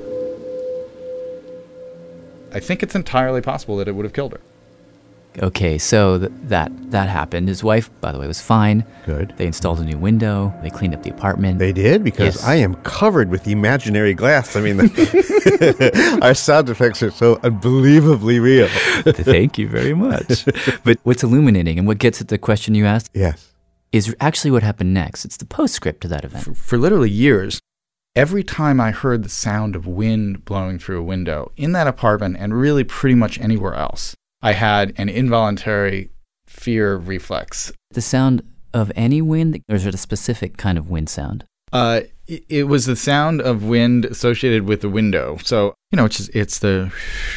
I think it's entirely possible that it would have killed her. Okay, so th- that that happened. His wife, by the way, was fine. Good. They installed a new window. They cleaned up the apartment. They did, because Yes. I am covered with imaginary glass. I mean, the our sound effects are so unbelievably real. Thank you very much. But what's illuminating and what gets at the question you asked Yes. is actually what happened next. It's the postscript to that event. For, for literally years, every time I heard the sound of wind blowing through a window in that apartment and really pretty much anywhere else, I had an involuntary fear reflex. The sound of any wind, or is it a specific kind of wind sound? Uh, it, it was the sound of wind associated with the window. So, you know, it's just, it's the...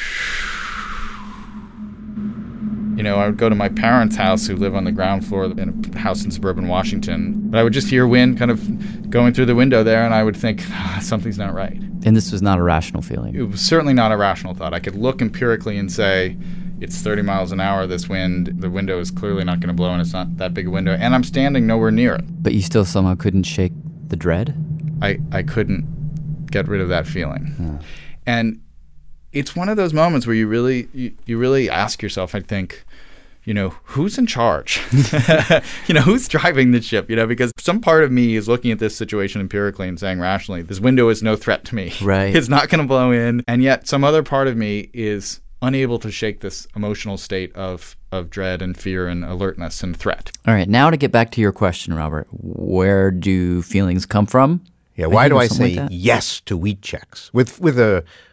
You know, I would go to my parents' house who live on the ground floor in a house in suburban Washington. But I would just hear wind kind of going through the window there, and I would think, ah, something's not right. And this was not a rational feeling. It was certainly not a rational thought. I could look empirically and say, it's thirty miles an hour, this wind. The window is clearly not going to blow, and it's not that big a window. And I'm standing nowhere near it. But you still somehow couldn't shake the dread? I, I couldn't get rid of that feeling. Hmm. And it's one of those moments where you really you, you really ask yourself, I think, you know, who's in charge? You know, who's driving the ship? You know, because some part of me is looking at this situation empirically and saying rationally, this window is no threat to me. Right. It's not going to blow in. And yet some other part of me is unable to shake this emotional state of, of dread and fear and alertness and threat. All right, now to get back to your question, Robert. Where do feelings come from? Yeah, why do I Something say like that? yes to wheat checks with with a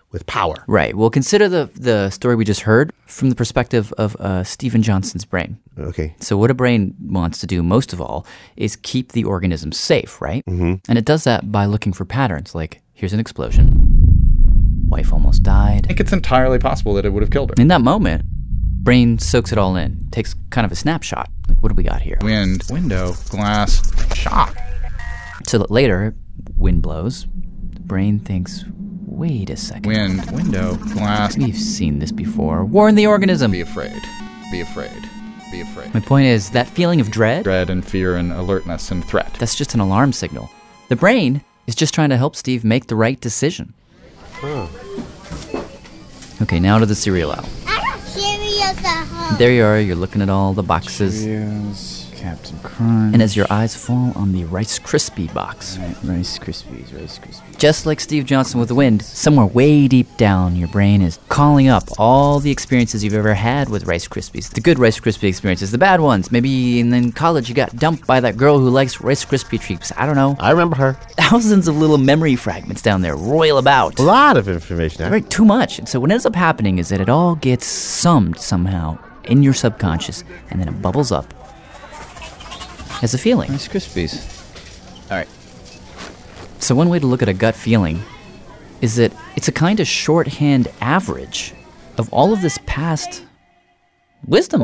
with power. Right. Well, consider the the story we just heard from the perspective of uh, Stephen Johnson's brain. Okay. So what a brain wants to do most of all is keep the organism safe, right? Mm-hmm. And it does that by looking for patterns, like here's an explosion. Wife almost died. I think it's entirely possible that it would have killed her. In that moment, brain soaks it all in, takes kind of a snapshot. Like, what do we got here? Wind, window, glass, shock. So that later, wind blows, the brain thinks, wait a second. Wind, window, glass. We've seen this before. Warn the organism. Be afraid. Be afraid. Be afraid. My point is, that feeling of dread... Dread and fear and alertness and threat. That's just an alarm signal. The brain is just trying to help Steve make the right decision. Huh. Okay, now to the cereal aisle. Cheerios at home. There you are, you're looking at all the boxes. Cheerios, Captain Crunch. And as your eyes fall on the Rice Krispie box. Right, Rice Krispies, Rice Krispies. Just like Steve Johnson with the wind, somewhere way deep down, your brain is calling up all the experiences you've ever had with Rice Krispies. The good Rice Krispie experiences, the bad ones. Maybe in, in college you got dumped by that girl who likes Rice Krispie treats. I don't know. I remember her. Thousands of little memory fragments down there roil about. A lot of information. Right, too much. And so what ends up happening is that it all gets summed somehow in your subconscious, and then it bubbles up as a feeling. Rice Krispies. All right. So one way to look at a gut feeling is that it's a kind of shorthand average of all of this past wisdom.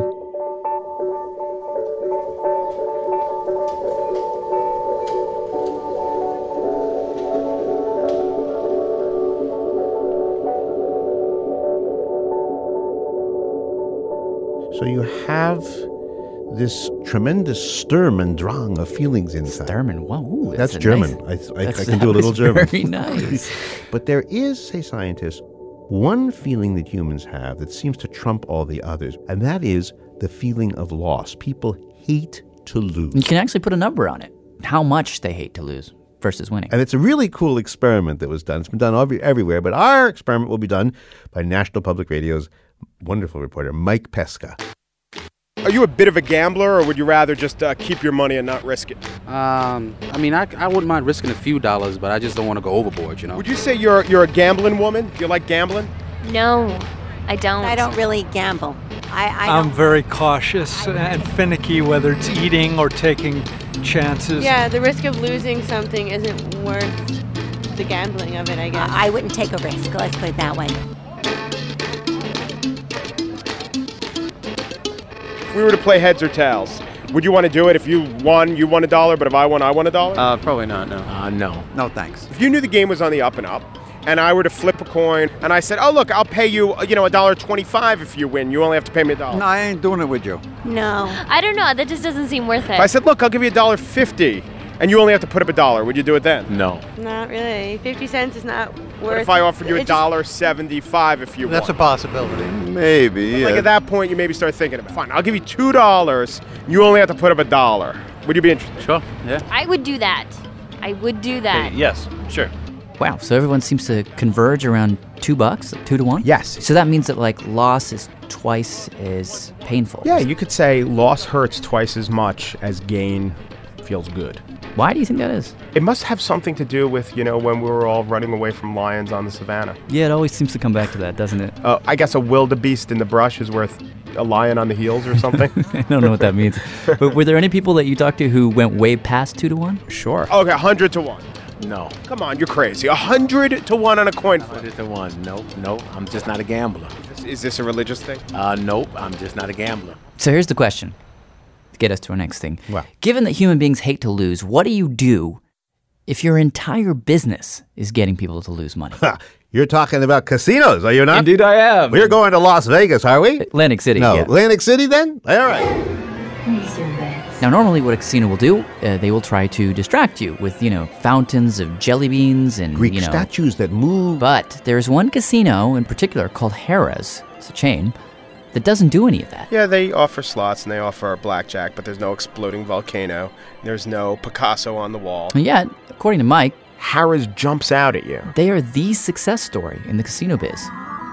So you have this tremendous Sturm und Drang of feelings inside. Sturm und wow, ooh, that's, that's German. Nice, I, I, that's, I can do a little German. Very nice. But there is, say scientists, one feeling that humans have that seems to trump all the others, and that is the feeling of loss. People hate to lose. You can actually put a number on it. How much they hate to lose versus winning. And it's a really cool experiment that was done. It's been done every, everywhere, but our experiment will be done by National Public Radio's wonderful reporter, Mike Pesca. Are you a bit of a gambler, or would you rather just uh, keep your money and not risk it? Um, I mean, I, I wouldn't mind risking a few dollars, but I just don't want to go overboard, you know? Would you say you're you're a gambling woman? Do you like gambling? No, I don't. I don't really gamble. I, I I'm don't. very cautious and finicky, whether it's eating or taking chances. Yeah, the risk of losing something isn't worth the gambling of it, I guess. I wouldn't take a risk, let's put it that way. If we were to play heads or tails, would you want to do it? If you won, you won a dollar, but if I won, I won a dollar? Uh, probably not, no. Uh, no. No, thanks. If you knew the game was on the up and up, and I were to flip a coin, and I said, oh, look, I'll pay you, you know, a dollar twenty-five if you win. You only have to pay me a dollar. No, I ain't doing it with you. No. I don't know. That just doesn't seem worth it. If I said, look, I'll give you a dollar fifty, and you only have to put up a dollar, would you do it then? No. Not really. fifty cents is not worth... What if I offered you a it just- dollar seventy-five if you That's won? a possibility. Maybe. Like yeah. at that point, you maybe start thinking about it. Fine, I'll give you two dollars. You only have to put up a dollar. Would you be interested? Sure, yeah. I would do that. I would do that. Yes, sure. Wow, so everyone seems to converge around two bucks, two to one? Yes. So that means that, like, loss is twice as painful. Yeah, you could say loss hurts twice as much as gain feels good. Why do you think that is? It must have something to do with, you know, when we were all running away from lions on the savannah. Yeah, it always seems to come back to that, doesn't it? Uh, I guess a wildebeest in the brush is worth a lion on the heels or something. I don't know what that means. But were there any people that you talked to who went way past two to one? Sure. Okay, one hundred to one. No. Come on, you're crazy. one hundred to one on a coin flip. one hundred to one. Nope, nope. I'm just not a gambler. Is this a religious thing? Uh, nope. I'm just not a gambler. So here's the question to get us to our next thing. Wow. Given that human beings hate to lose, what do you do if your entire business is getting people to lose money? You're talking about casinos, are you not? Indeed I am. We're going to Las Vegas, are we? Atlantic City, No, yeah. Atlantic City then? All right. Now, normally what a casino will do, uh, they will try to distract you with, you know, fountains of jelly beans and, Greek you know... statues that move. But there's one casino in particular called Harrah's, it's a chain, that doesn't do any of that. Yeah, they offer slots and they offer blackjack, but there's no exploding volcano. There's no Picasso on the wall. And yet, according to Mike, Harrah's jumps out at you. they are the success story in the casino biz.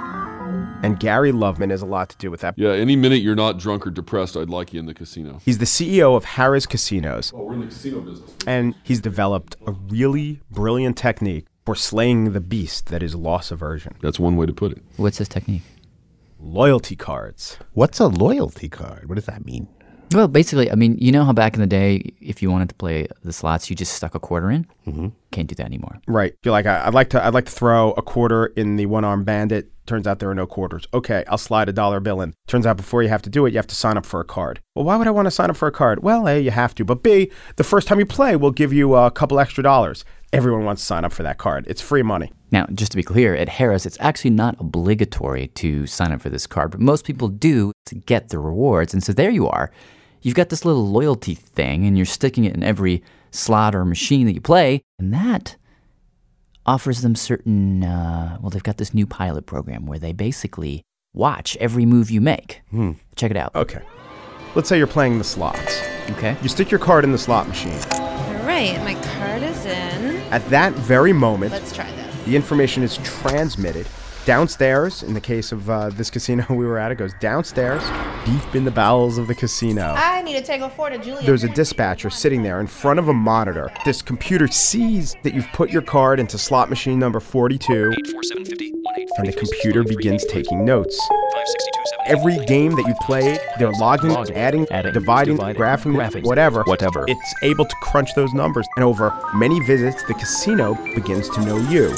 And Gary Loveman has a lot to do with that. Yeah, any minute you're not drunk or depressed, I'd like you in the casino. He's the C E O of Harrah's Casinos. Oh, we're in the casino business. And he's developed a really brilliant technique for slaying the beast that is loss aversion. That's one way to put it. What's this technique? Loyalty cards. What's a loyalty card? What does that mean? Well, basically, I mean, you know how back in the day, if you wanted to play the slots, you just stuck a quarter in? Mm-hmm. Can't do that anymore. Right. You're like, I'd like to I'd like to throw a quarter in the one-armed bandit. Turns out there are no quarters. Okay, I'll slide a dollar bill in. Turns out before you have to do it, you have to sign up for a card. Well, why would I want to sign up for a card? Well, A, you have to. But B, the first time you play, we'll give you a couple extra dollars. Everyone wants to sign up for that card. It's free money. Now, just to be clear, at Harris, it's actually not obligatory to sign up for this card, but most people do to get the rewards. And so there you are. You've got this little loyalty thing, and you're sticking it in every slot or machine that you play, and that offers them certain, uh, well, they've got this new pilot program where they basically watch every move you make. Hmm. Check it out. Okay. Let's say you're playing the slots. Okay. You stick your card in the slot machine. All right, my card is in. At that very moment, Let's try this. the information is transmitted downstairs. In the case of uh, this casino we were at, it goes downstairs, deep in the bowels of the casino. I need to take a four to Julia. There's a dispatcher sitting there in front of a monitor. This computer sees that you've put your card into slot machine number forty-two, and the computer begins taking notes. Every game that you played, they're logging, adding, dividing, graphing, whatever. Whatever. It's able to crunch those numbers. And over many visits, the casino begins to know you.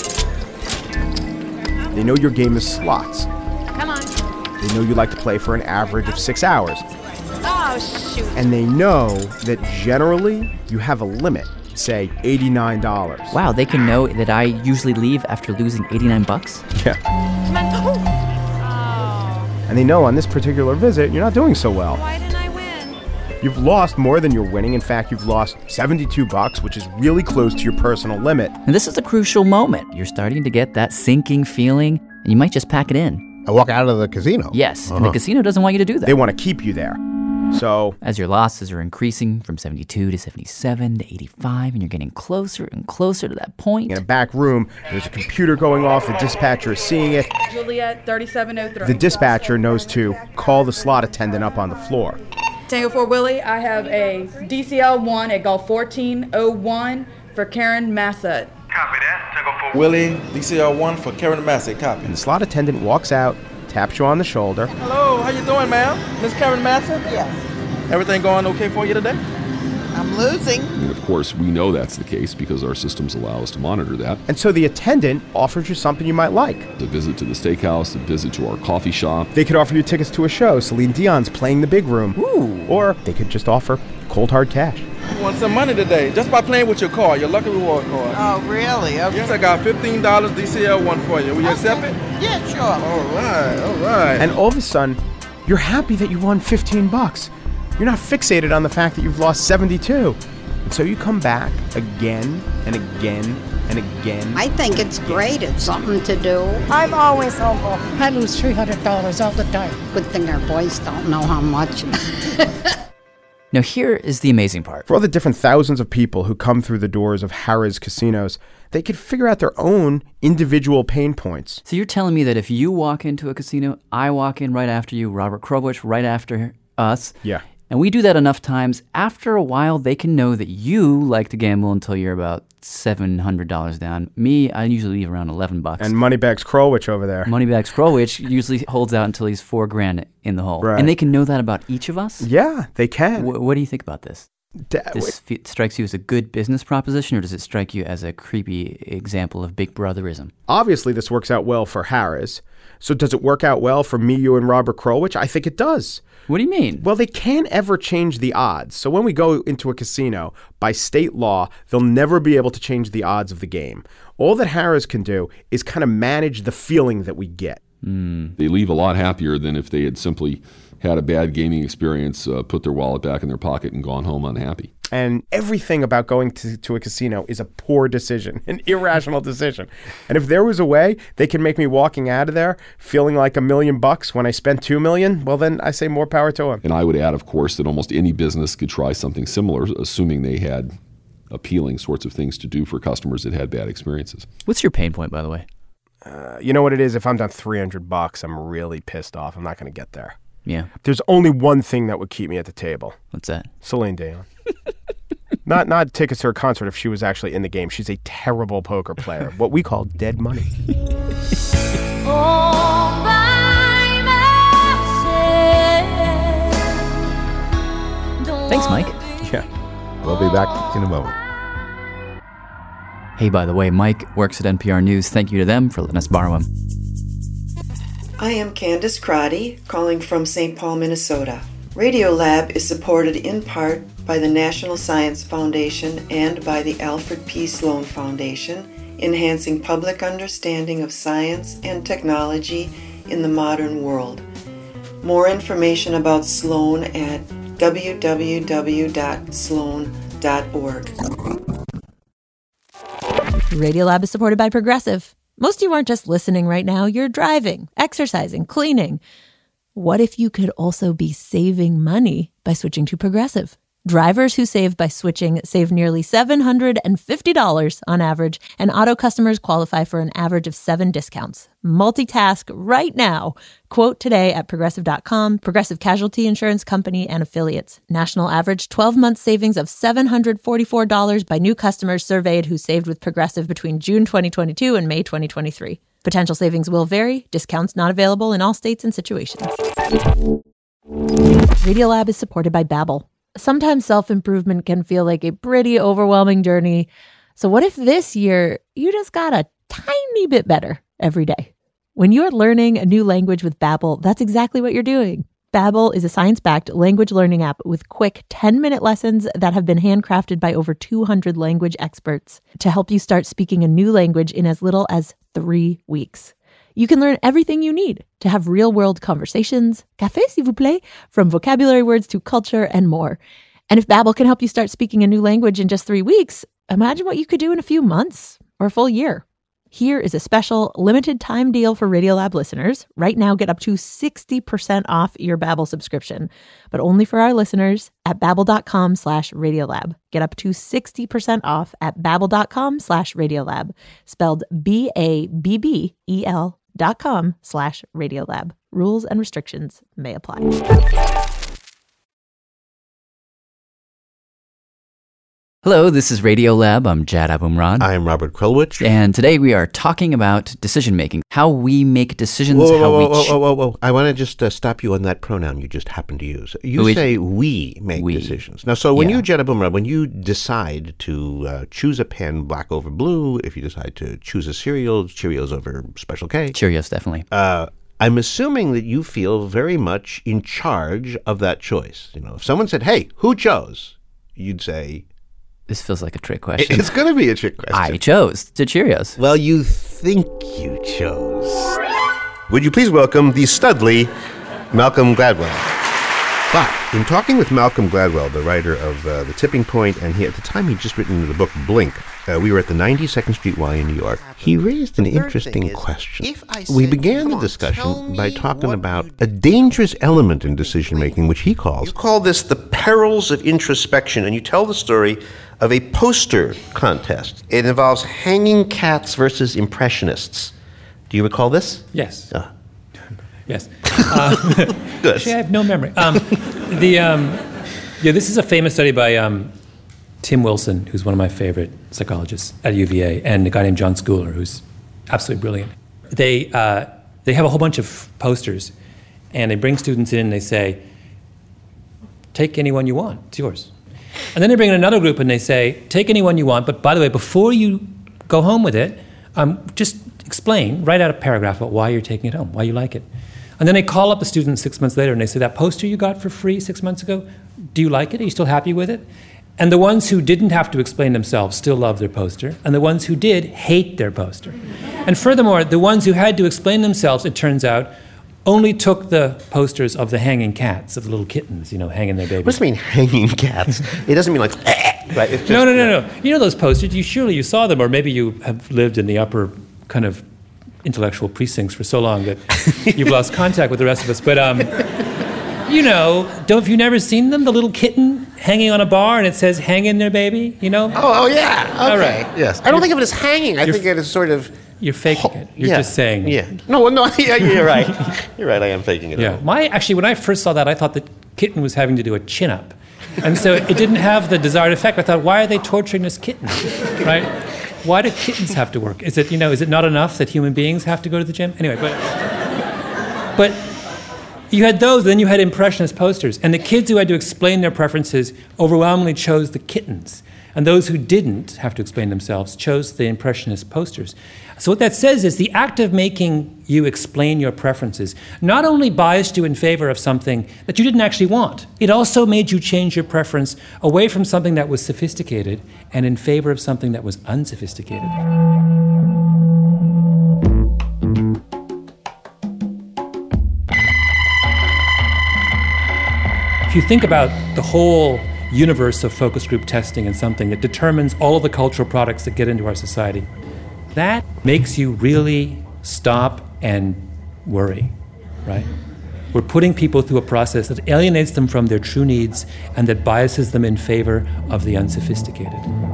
They know your game is slots. Come on. They know you like to play for an average of six hours. Oh, shoot. And they know that generally you have a limit, say eighty-nine dollars. Wow, they can know that I usually leave after losing eighty-nine bucks? Yeah. Come on. Oh. And they know on this particular visit, you're not doing so well. Why didn't I win? You've lost more than you're winning. In fact, you've lost seventy-two bucks, which is really close to your personal limit. And this is a crucial moment. You're starting to get that sinking feeling, and you might just pack it in. I walk out of the casino. Yes, Uh-huh. and the casino doesn't want you to do that. They want to keep you there. So, as your losses are increasing from seventy-two to seventy-seven to eighty-five, and you're getting closer and closer to that point. In a back room, there's a computer going off. The dispatcher is seeing it. Juliet, thirty-seven oh three. The dispatcher knows to call the slot attendant up on the floor. Tango for Willie, I have a D C L one at Golf fourteen oh one for Karen Massad. Copy that. Tango for Willie, D C L one for Karen Massad. Copy. And the slot attendant walks out, taps you on the shoulder. Hello, how you doing, ma'am? Miss Karen Massad? Yes. Everything going okay for you today? I'm losing. And of course, we know that's the case because our systems allow us to monitor that. And so the attendant offers you something you might like. A visit to the steakhouse, a visit to our coffee shop. They could offer you tickets to a show. Celine Dion's playing the big room. Ooh. Or they could just offer cold hard cash. You want some money today just by playing with your card, your Lucky Reward card. Oh, really? Okay. Yes, I got fifteen dollars D C L one for you. Will you Okay. accept it? Yeah, sure. All right, all right. And all of a sudden, you're happy that you won fifteen bucks. You're not fixated on the fact that you've lost seventy-two. And so you come back again and again and again. I think it's great. It's something to do. I'm always hopeful. I lose three hundred dollars all the time. Good thing our boys don't know how much. Now, here is the amazing part. For all the different thousands of people who come through the doors of Harrah's casinos, they could figure out their own individual pain points. So you're telling me that if you walk into a casino, I walk in right after you, Robert Krulwich right after us. Yeah. And we do that enough times, after a while, they can know that you like to gamble until you're about seven hundred dollars down. Me, I usually leave around eleven bucks. And Moneybags Krulwich over there. Moneybags Krulwich usually holds out until he's four grand in the hole. Right. And they can know that about each of us? Yeah, they can. W- what do you think about this? Da- this f- strikes you as a good business proposition, or does it strike you as a creepy example of Big Brotherism? Obviously, this works out well for Harrah's. So does it work out well for me, you, and Robert Krulwich? I think it does. What do you mean? Well, they can't ever change the odds. So when we go into a casino, by state law, they'll never be able to change the odds of the game. All that Harrah's can do is kind of manage the feeling that we get. Mm. They leave a lot happier than if they had simply had a bad gaming experience, uh, put their wallet back in their pocket, and gone home unhappy. And everything about going to, to a casino is a poor decision, an irrational decision. And if there was a way they can make me walking out of there feeling like a million bucks when I spent two million, well, then I say more power to them. And I would add, of course, that almost any business could try something similar, assuming they had appealing sorts of things to do for customers that had bad experiences. What's your pain point, by the way? Uh, you know what it is? If I'm down three hundred bucks, I'm really pissed off. I'm not going to get there. Yeah. There's only one thing that would keep me at the table. What's that? Celine Dion. Not not tickets to her concert if she was actually in the game. She's a terrible poker player. What we call dead money. Thanks, Mike. Yeah. We'll be back in a moment. Hey, by the way, Mike works at N P R News. Thank you to them for letting us borrow him. I am Candace Crotty, calling from Saint Paul, Minnesota. Radiolab is supported in part by the National Science Foundation and by the Alfred P. Sloan Foundation, enhancing public understanding of science and technology in the modern world. More information about Sloan at w w w dot sloan dot org. Radiolab is supported by Progressive. Most of you aren't just listening right now, you're driving, exercising, cleaning. What if you could also be saving money by switching to Progressive? Drivers who save by switching save nearly seven hundred fifty dollars on average, and auto customers qualify for an average of seven discounts. Multitask right now. Quote today at progressive dot com, Progressive Casualty Insurance Company and affiliates. National average twelve-month savings of seven hundred forty-four dollars by new customers surveyed who saved with Progressive between June twenty twenty-two and May twenty twenty-three. Potential savings will vary. Discounts not available in all states and situations. Radiolab is supported by Babbel. Sometimes self-improvement can feel like a pretty overwhelming journey. So what if this year you just got a tiny bit better every day? When you're learning a new language with Babbel, that's exactly what you're doing. Babbel is a science-backed language learning app with quick ten-minute lessons that have been handcrafted by over two hundred language experts to help you start speaking a new language in as little as three weeks. You can learn everything you need to have real-world conversations, café s'il vous plaît, from vocabulary words to culture and more. And if Babbel can help you start speaking a new language in just three weeks, imagine what you could do in a few months or a full year. Here is a special limited time deal for Radiolab listeners. Right now, get up to sixty percent off your Babbel subscription, but only for our listeners at babbel.com slash Radiolab. Get up to sixty percent off at babbel.com slash Radiolab, spelled B A B B E L dot com slash Radiolab. Rules and restrictions may apply. Hello, this is Radiolab. I'm Jad Abumrad. I am Robert Krulwich. And today we are talking about decision-making, how we make decisions, whoa, whoa, how whoa, we... Whoa, ch- whoa, whoa, whoa. I want to just uh, stop you on that pronoun you just happened to use. You we, say we make we. decisions. Now, so when yeah. you, Jad Abumrad, when you decide to uh, choose a pen, black over blue, if you decide to choose a cereal, Cheerios over Special K. Cheerios, definitely. Uh, I'm assuming that you feel very much in charge of that choice. You know, if someone said, hey, who chose? You'd say... This feels like a trick question. It's going to be a trick question. I chose the Cheerios. Well, you think you chose. Would you please welcome the Studley Malcolm Gladwell? But in talking with Malcolm Gladwell, the writer of uh, The Tipping Point, and he at the time he'd just written the book Blink, uh, we were at the ninety-second Street Y in New York. He raised an interesting question. We began the discussion by talking about a dangerous element in decision-making, which he calls... You call this the perils of introspection, and you tell the story of a poster contest. It involves hanging cats versus impressionists. Do you recall this? Yes. Uh. Yes. Uh, Good. Actually, I have no memory. Um, the um, yeah, this is a famous study by um, Tim Wilson, who's one of my favorite psychologists at U V A, and a guy named John Schooler, who's absolutely brilliant. They uh, they have a whole bunch of posters, and they bring students in and they say, "Take anyone you want. It's yours." And then they bring in another group and they say, "Take anyone you want, but by the way, before you go home with it, um, just explain, write out a paragraph about why you're taking it home, why you like it." And then they call up the student six months later and they say, "That poster you got for free six months ago, do you like it? Are you still happy with it?" And the ones who didn't have to explain themselves still love their poster, and the ones who did hate their poster. And furthermore, the ones who had to explain themselves, it turns out, only took the posters of the hanging cats, of the little kittens, you know, hanging their babies. What does it mean, hanging cats? It doesn't mean like, right? It's just, no, no, no, no. You know those posters, you surely you saw them, or maybe you have lived in the upper kind of intellectual precincts for so long that you've lost contact with the rest of us. But, um, you know, don't have you never seen them? The little kitten hanging on a bar and it says, "Hang in there, baby," you know? Oh, oh yeah. Okay. All right. Yes. I don't think of it as hanging. I You're think it is sort of... You're faking it. You're yeah. just saying it. Yeah. No, no, yeah, you're right. You're right, I am faking it. Yeah. My, actually, when I first saw that, I thought the kitten was having to do a chin-up. And so it didn't have the desired effect. I thought, why are they torturing this kitten, right? Why do kittens have to work? Is it, you know, is it not enough that human beings have to go to the gym? Anyway, but but you had those, then you had impressionist posters. And the kids who had to explain their preferences overwhelmingly chose the kittens. And those who didn't have to explain themselves chose the impressionist posters. So what that says is the act of making you explain your preferences not only biased you in favor of something that you didn't actually want, it also made you change your preference away from something that was sophisticated and in favor of something that was unsophisticated. If you think about the whole universe of focus group testing and something that determines all of the cultural products that get into our society, that makes you really stop and worry, right? We're putting people through a process that alienates them from their true needs and that biases them in favor of the unsophisticated.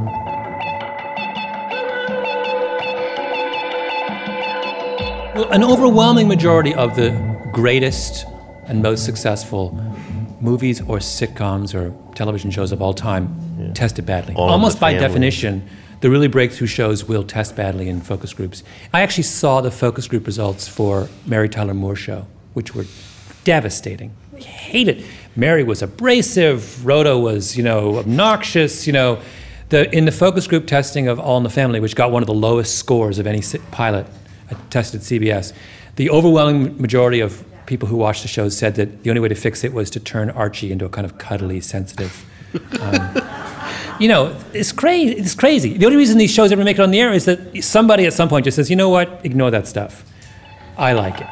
Well, an overwhelming majority of the greatest and most successful movies or sitcoms or television shows of all time yeah. tested badly. All Almost by definition, the really breakthrough shows will test badly in focus groups. I actually saw the focus group results for Mary Tyler Moore Show, which were devastating. I hate it. Mary was abrasive. Rhoda was, you know, obnoxious. You know, the in the focus group testing of All in the Family, which got one of the lowest scores of any pilot tested at C B S, the overwhelming majority of people who watched the show said that the only way to fix it was to turn Archie into a kind of cuddly, sensitive. Um, you know, it's crazy. It's crazy. The only reason these shows ever make it on the air is that somebody at some point just says, "You know what? Ignore that stuff. I like it."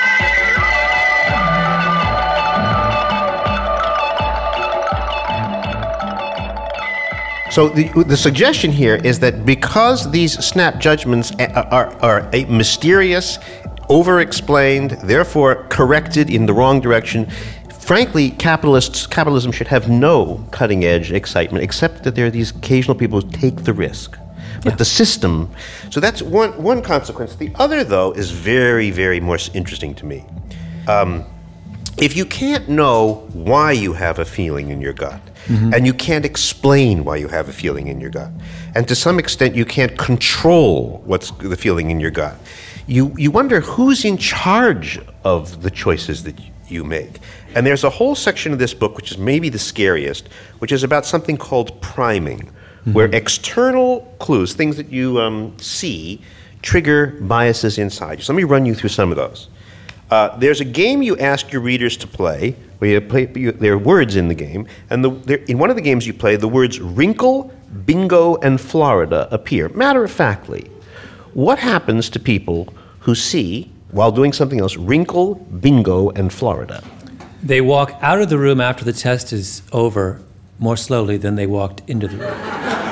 So the, the suggestion here is that because these snap judgments are, are a mysterious, over-explained, therefore corrected in the wrong direction, frankly, capitalists, capitalism should have no cutting-edge excitement, except that there are these occasional people who take the risk. But yeah. the system, so that's one, one consequence. The other, though, is very, very more interesting to me. Um, if you can't know why you have a feeling in your gut, mm-hmm. and you can't explain why you have a feeling in your gut, and to some extent you can't control what's the feeling in your gut, you, you wonder who's in charge of the choices that you make. And there's a whole section of this book, which is maybe the scariest, which is about something called priming, mm-hmm. where external clues, things that you um, see, trigger biases inside you. So let me run you through some of those. Uh, there's a game you ask your readers to play, where you play, you, there are words in the game, and the, there, in one of the games you play, the words wrinkle, bingo, and Florida appear, matter-of-factly. What happens to people who see, while doing something else, wrinkle, bingo, and Florida? They walk out of the room after the test is over more slowly than they walked into the room.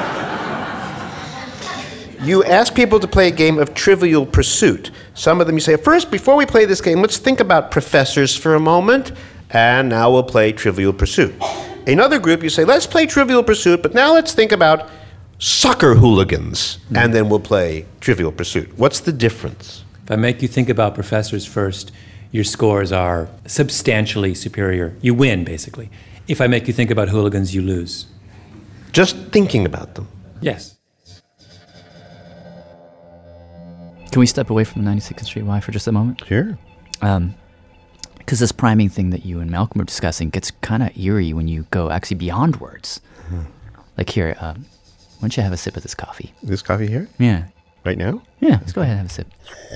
You ask people to play a game of Trivial Pursuit. Some of them you say, first, before we play this game, let's think about professors for a moment, and now we'll play Trivial Pursuit. Another group, you say, let's play Trivial Pursuit, but now let's think about soccer hooligans, mm-hmm. and then we'll play Trivial Pursuit. What's the difference? If I make you think about professors first, your scores are substantially superior. You win, basically. If I make you think about hooligans, you lose. Just thinking about them? Yes. Can we step away from the ninety-sixth Street Y for just a moment? Sure. Um, because this priming thing that you and Malcolm were discussing gets kind of eerie when you go actually beyond words. Hmm. Like here, uh, why don't you have a sip of this coffee? This coffee here? Yeah. Right now? Yeah, let's go ahead and have a sip.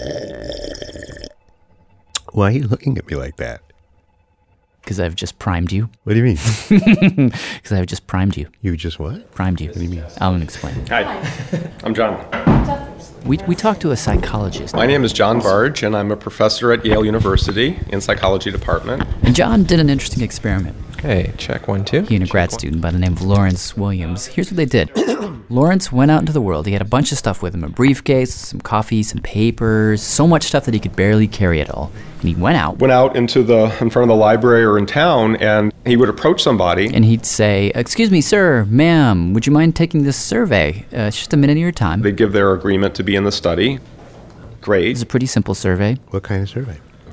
Why are you looking at me like that? Because I've just primed you. What do you mean? Because I've just primed you. You just what? Primed you. What do you mean? I'll explain. Hi, I'm John. We we talked to a psychologist. My name is John Barge, and I'm a professor at Yale University in psychology department. And John did an interesting experiment. Okay, check one, two. He and a grad student by the name of Lawrence Williams. Here's what they did. Lawrence went out into the world. He had a bunch of stuff with him, a briefcase, some coffee, some papers, so much stuff that he could barely carry it all. And he went out. Went out into the in front of the library or in town, and he would approach somebody. And he'd say, excuse me, sir, ma'am, would you mind taking this survey? Uh, it's just a minute of your time. They'd give their agreement to be in the study. Great. It's a pretty simple survey. What kind of survey?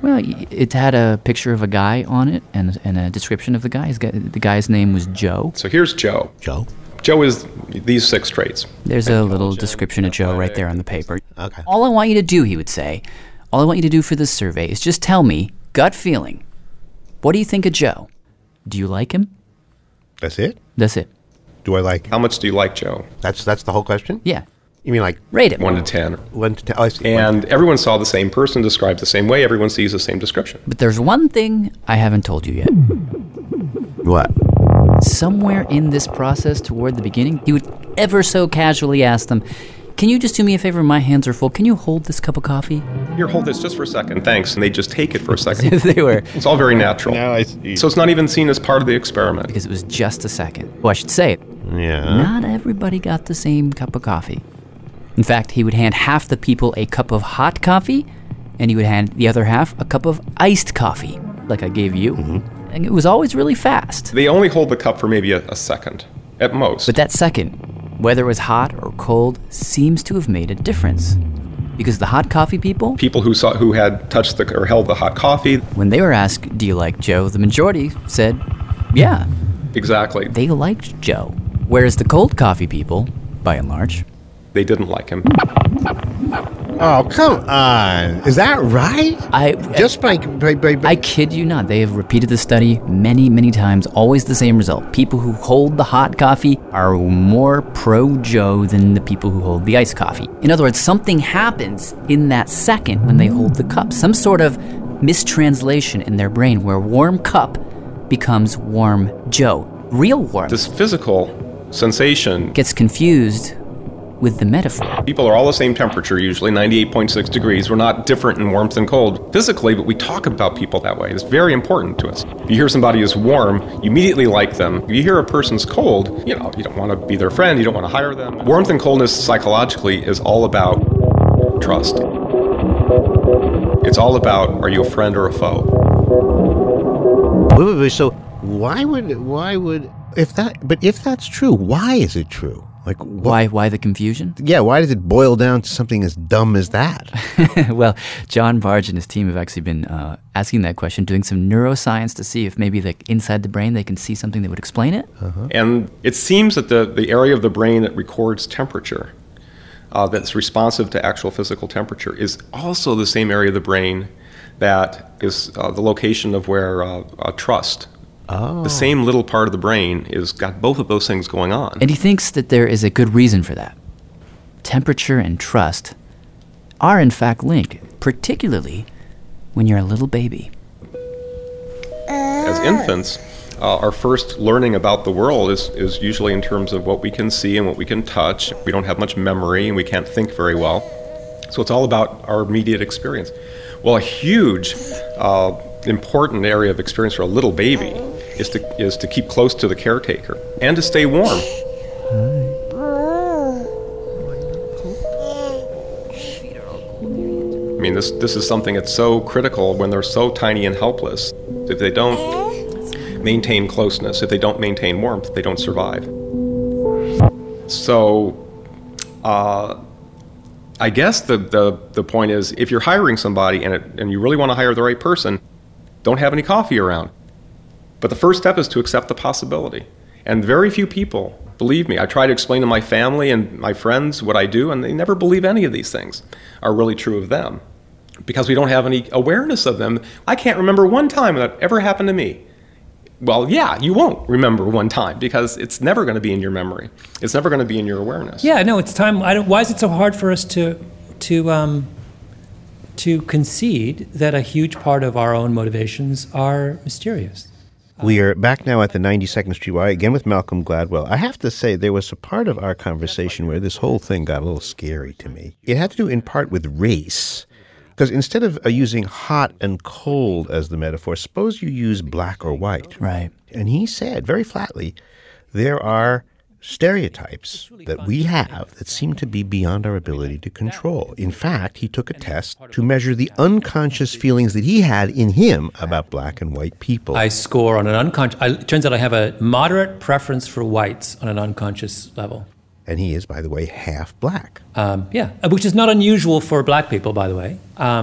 Well, y- it had a picture of a guy on it and, and a description of the guy. His guy. The guy's name was Joe. So here's Joe. Joe? Joe is these six traits. There's a little description of Joe right there on the paper. Okay. All I want you to do, he would say, all I want you to do for this survey is just tell me, gut feeling, what do you think of Joe? Do you like him? That's it? That's it. Do I like him? How much do you like Joe? That's that's the whole question? Yeah. You mean like rate him? One to ten. One to ten. Oh, I see. And everyone saw the same person described the same way. Everyone sees the same description. But there's one thing I haven't told you yet. What? Somewhere in this process toward the beginning, he would ever so casually ask them, can you just do me a favor? My hands are full. Can you hold this cup of coffee? Here, hold this just for a second. Thanks. And they just take it for a second. They were. It's all very natural. Now I see. So it's not even seen as part of the experiment. Because it was just a second. Well, I should say it. Yeah. Not everybody got the same cup of coffee. In fact, he would hand half the people a cup of hot coffee, and he would hand the other half a cup of iced coffee, like I gave you. Mm-hmm. And it was always really fast. They only hold the cup for maybe a, a second, at most. But that second, whether it was hot or cold, seems to have made a difference. Because the hot coffee people... People who saw who had touched the or held the hot coffee... When they were asked, do you like Joe? The majority said, yeah. Exactly. They liked Joe. Whereas the cold coffee people, by and large... They didn't like him. Oh, come on. Is that right? I Just by, by, by, by... I kid you not. They have repeated the study many, many times. Always the same result. People who hold the hot coffee are more pro-Joe than the people who hold the iced coffee. In other words, something happens in that second when they hold the cup. Some sort of mistranslation in their brain where warm cup becomes warm Joe. Real warmth. This physical sensation gets confused with the metaphor. People are all the same temperature, usually ninety-eight point six degrees. We're not different in warmth and cold physically, but we talk about people that way. It's very important to us. If you hear somebody is warm, you immediately like them. If you hear a person's cold, you know, you don't want to be their friend, you don't want to hire them. Warmth and coldness psychologically is all about trust. It's all about, are you a friend or a foe? Wait, wait, wait, so why would, why would, if that, but if that's true, why is it true? Like what? Why why the confusion? Yeah, why does it boil down to something as dumb as that? Well, John Barge and his team have actually been uh, asking that question, doing some neuroscience to see if maybe like inside the brain they can see something that would explain it. Uh-huh. And it seems that the, the area of the brain that records temperature, uh, that's responsive to actual physical temperature, is also the same area of the brain that is uh, the location of where uh, uh, trust. Oh. The same little part of the brain is got both of those things going on. And he thinks that there is a good reason for that. Temperature and trust are in fact linked, particularly when you're a little baby. As infants, uh, our first learning about the world is, is usually in terms of what we can see and what we can touch. We don't have much memory and we can't think very well. So it's all about our immediate experience. Well, a huge, uh, important area of experience for a little baby is to is to keep close to the caretaker and to stay warm. I mean, this this is something that's so critical when they're so tiny and helpless. If they don't maintain closeness, if they don't maintain warmth, they don't survive. So, uh, I guess the, the, the point is, if you're hiring somebody and it, and you really want to hire the right person, don't have any coffee around. But the first step is to accept the possibility. And very few people believe me. I try to explain to my family and my friends what I do, and they never believe any of these things are really true of them because we don't have any awareness of them. I can't remember one time that ever happened to me. Well, yeah, you won't remember one time because it's never going to be in your memory. It's never going to be in your awareness. Yeah, no, it's time. I don't, why is it so hard for us to to um, to concede that a huge part of our own motivations are mysterious? We are back now at the ninety-second Street Y, again with Malcolm Gladwell. I have to say, there was a part of our conversation where this whole thing got a little scary to me. It had to do in part with race. Because instead of uh, using hot and cold as the metaphor, suppose you use black or white. Right. And he said very flatly, there are stereotypes that we have that seem to be beyond our ability to control. In fact, he took a test to measure the unconscious feelings that he had in him about black and white people. I score on an unconscious... It turns out I have a moderate preference for whites on an unconscious level. And he is, by the way, half black. Um, yeah, which is not unusual for black people, by the way. Um,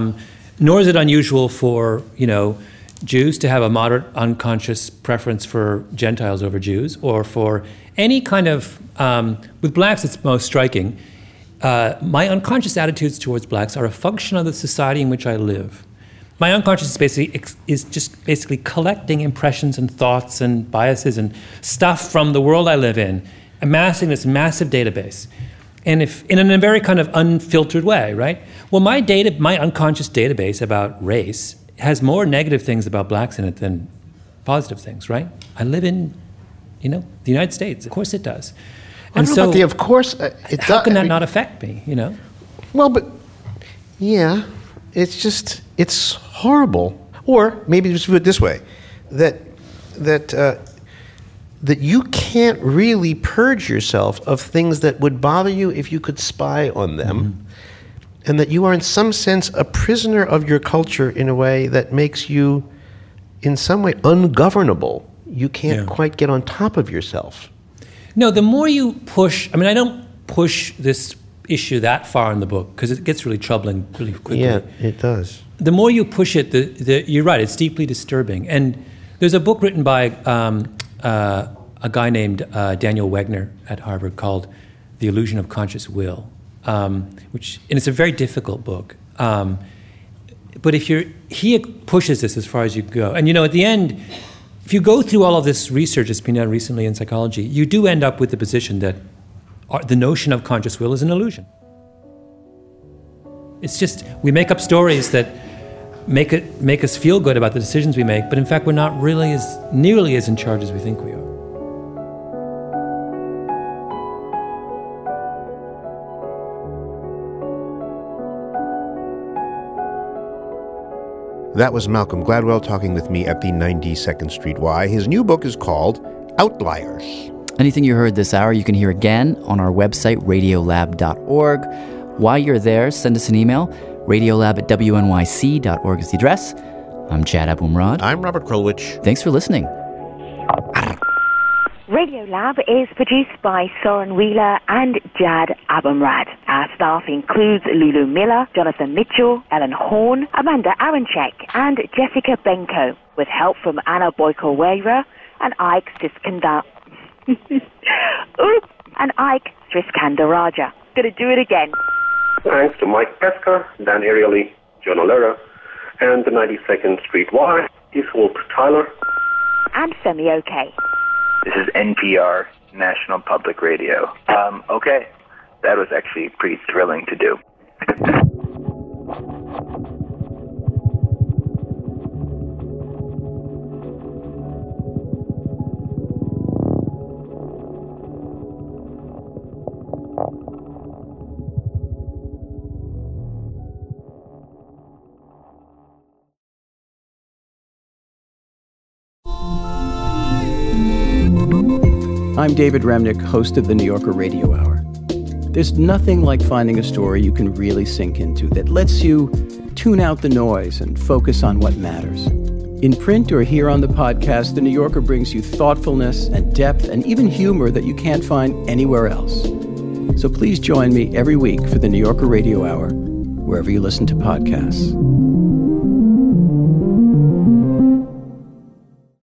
nor is it unusual for, you know, Jews to have a moderate unconscious preference for Gentiles over Jews, or for any kind of, um, with blacks it's most striking. Uh, my unconscious attitudes towards blacks are a function of the society in which I live. My unconscious is basically is just basically collecting impressions and thoughts and biases and stuff from the world I live in, amassing this massive database. And if in a very kind of unfiltered way, right? Well, my data, my unconscious database about race has more negative things about blacks in it than positive things, right? I live in, you know, the United States. Of course it does. And so, about the, of course, uh, it how do, can that I mean, not affect me, you know? Well, but, yeah, it's just, it's horrible. Or maybe just put it this way, that, that, uh, that you can't really purge yourself of things that would bother you if you could spy on them. Mm-hmm. And that you are in some sense a prisoner of your culture in a way that makes you in some way ungovernable. You can't yeah. quite get on top of yourself. No, the more you push, I mean, I don't push this issue that far in the book because it gets really troubling really quickly. Yeah, it does. The more you push it, the, the, you're right, it's deeply disturbing. And there's a book written by um, uh, a guy named uh, Daniel Wegner at Harvard called The Illusion of Conscious Will. Um, which, and it's a very difficult book. Um, but if you're, he pushes this as far as you go. And you know, at the end, if you go through all of this research that's been done recently in psychology, you do end up with the position that our, the notion of conscious will is an illusion. It's just, we make up stories that make it make us feel good about the decisions we make, but in fact, we're not really as nearly as in charge as we think we are. That was Malcolm Gladwell talking with me at the ninety-second Street Y. His new book is called Outliers. Anything you heard this hour, you can hear again on our website, radiolab dot org. While you're there, send us an email. radiolab at w n y c dot org is the address. I'm Chad Abumrad. I'm Robert Krulwich. Thanks for listening. Radiolab is produced by Soren Wheeler and Jad Abumrad. Our staff includes Lulu Miller, Jonathan Mitchell, Ellen Horn, Amanda Aronchek, and Jessica Benko, with help from Anna Boyko-Weira and Ike Siskandar. Oops, and Ike Striskandaraja. Gonna do it again. Thanks to Mike Pesca, Dan Ariely, Jonah Lehrer, and the ninety-second Street Y, is Walt Tyler. And Femi OK. This is N P R, National Public Radio. Um, okay, that was actually pretty thrilling to do. I'm David Remnick, host of the New Yorker Radio Hour. There's nothing like finding a story you can really sink into that lets you tune out the noise and focus on what matters. In print or here on the podcast, The New Yorker brings you thoughtfulness and depth and even humor that you can't find anywhere else. So please join me every week for the New Yorker Radio Hour, wherever you listen to podcasts.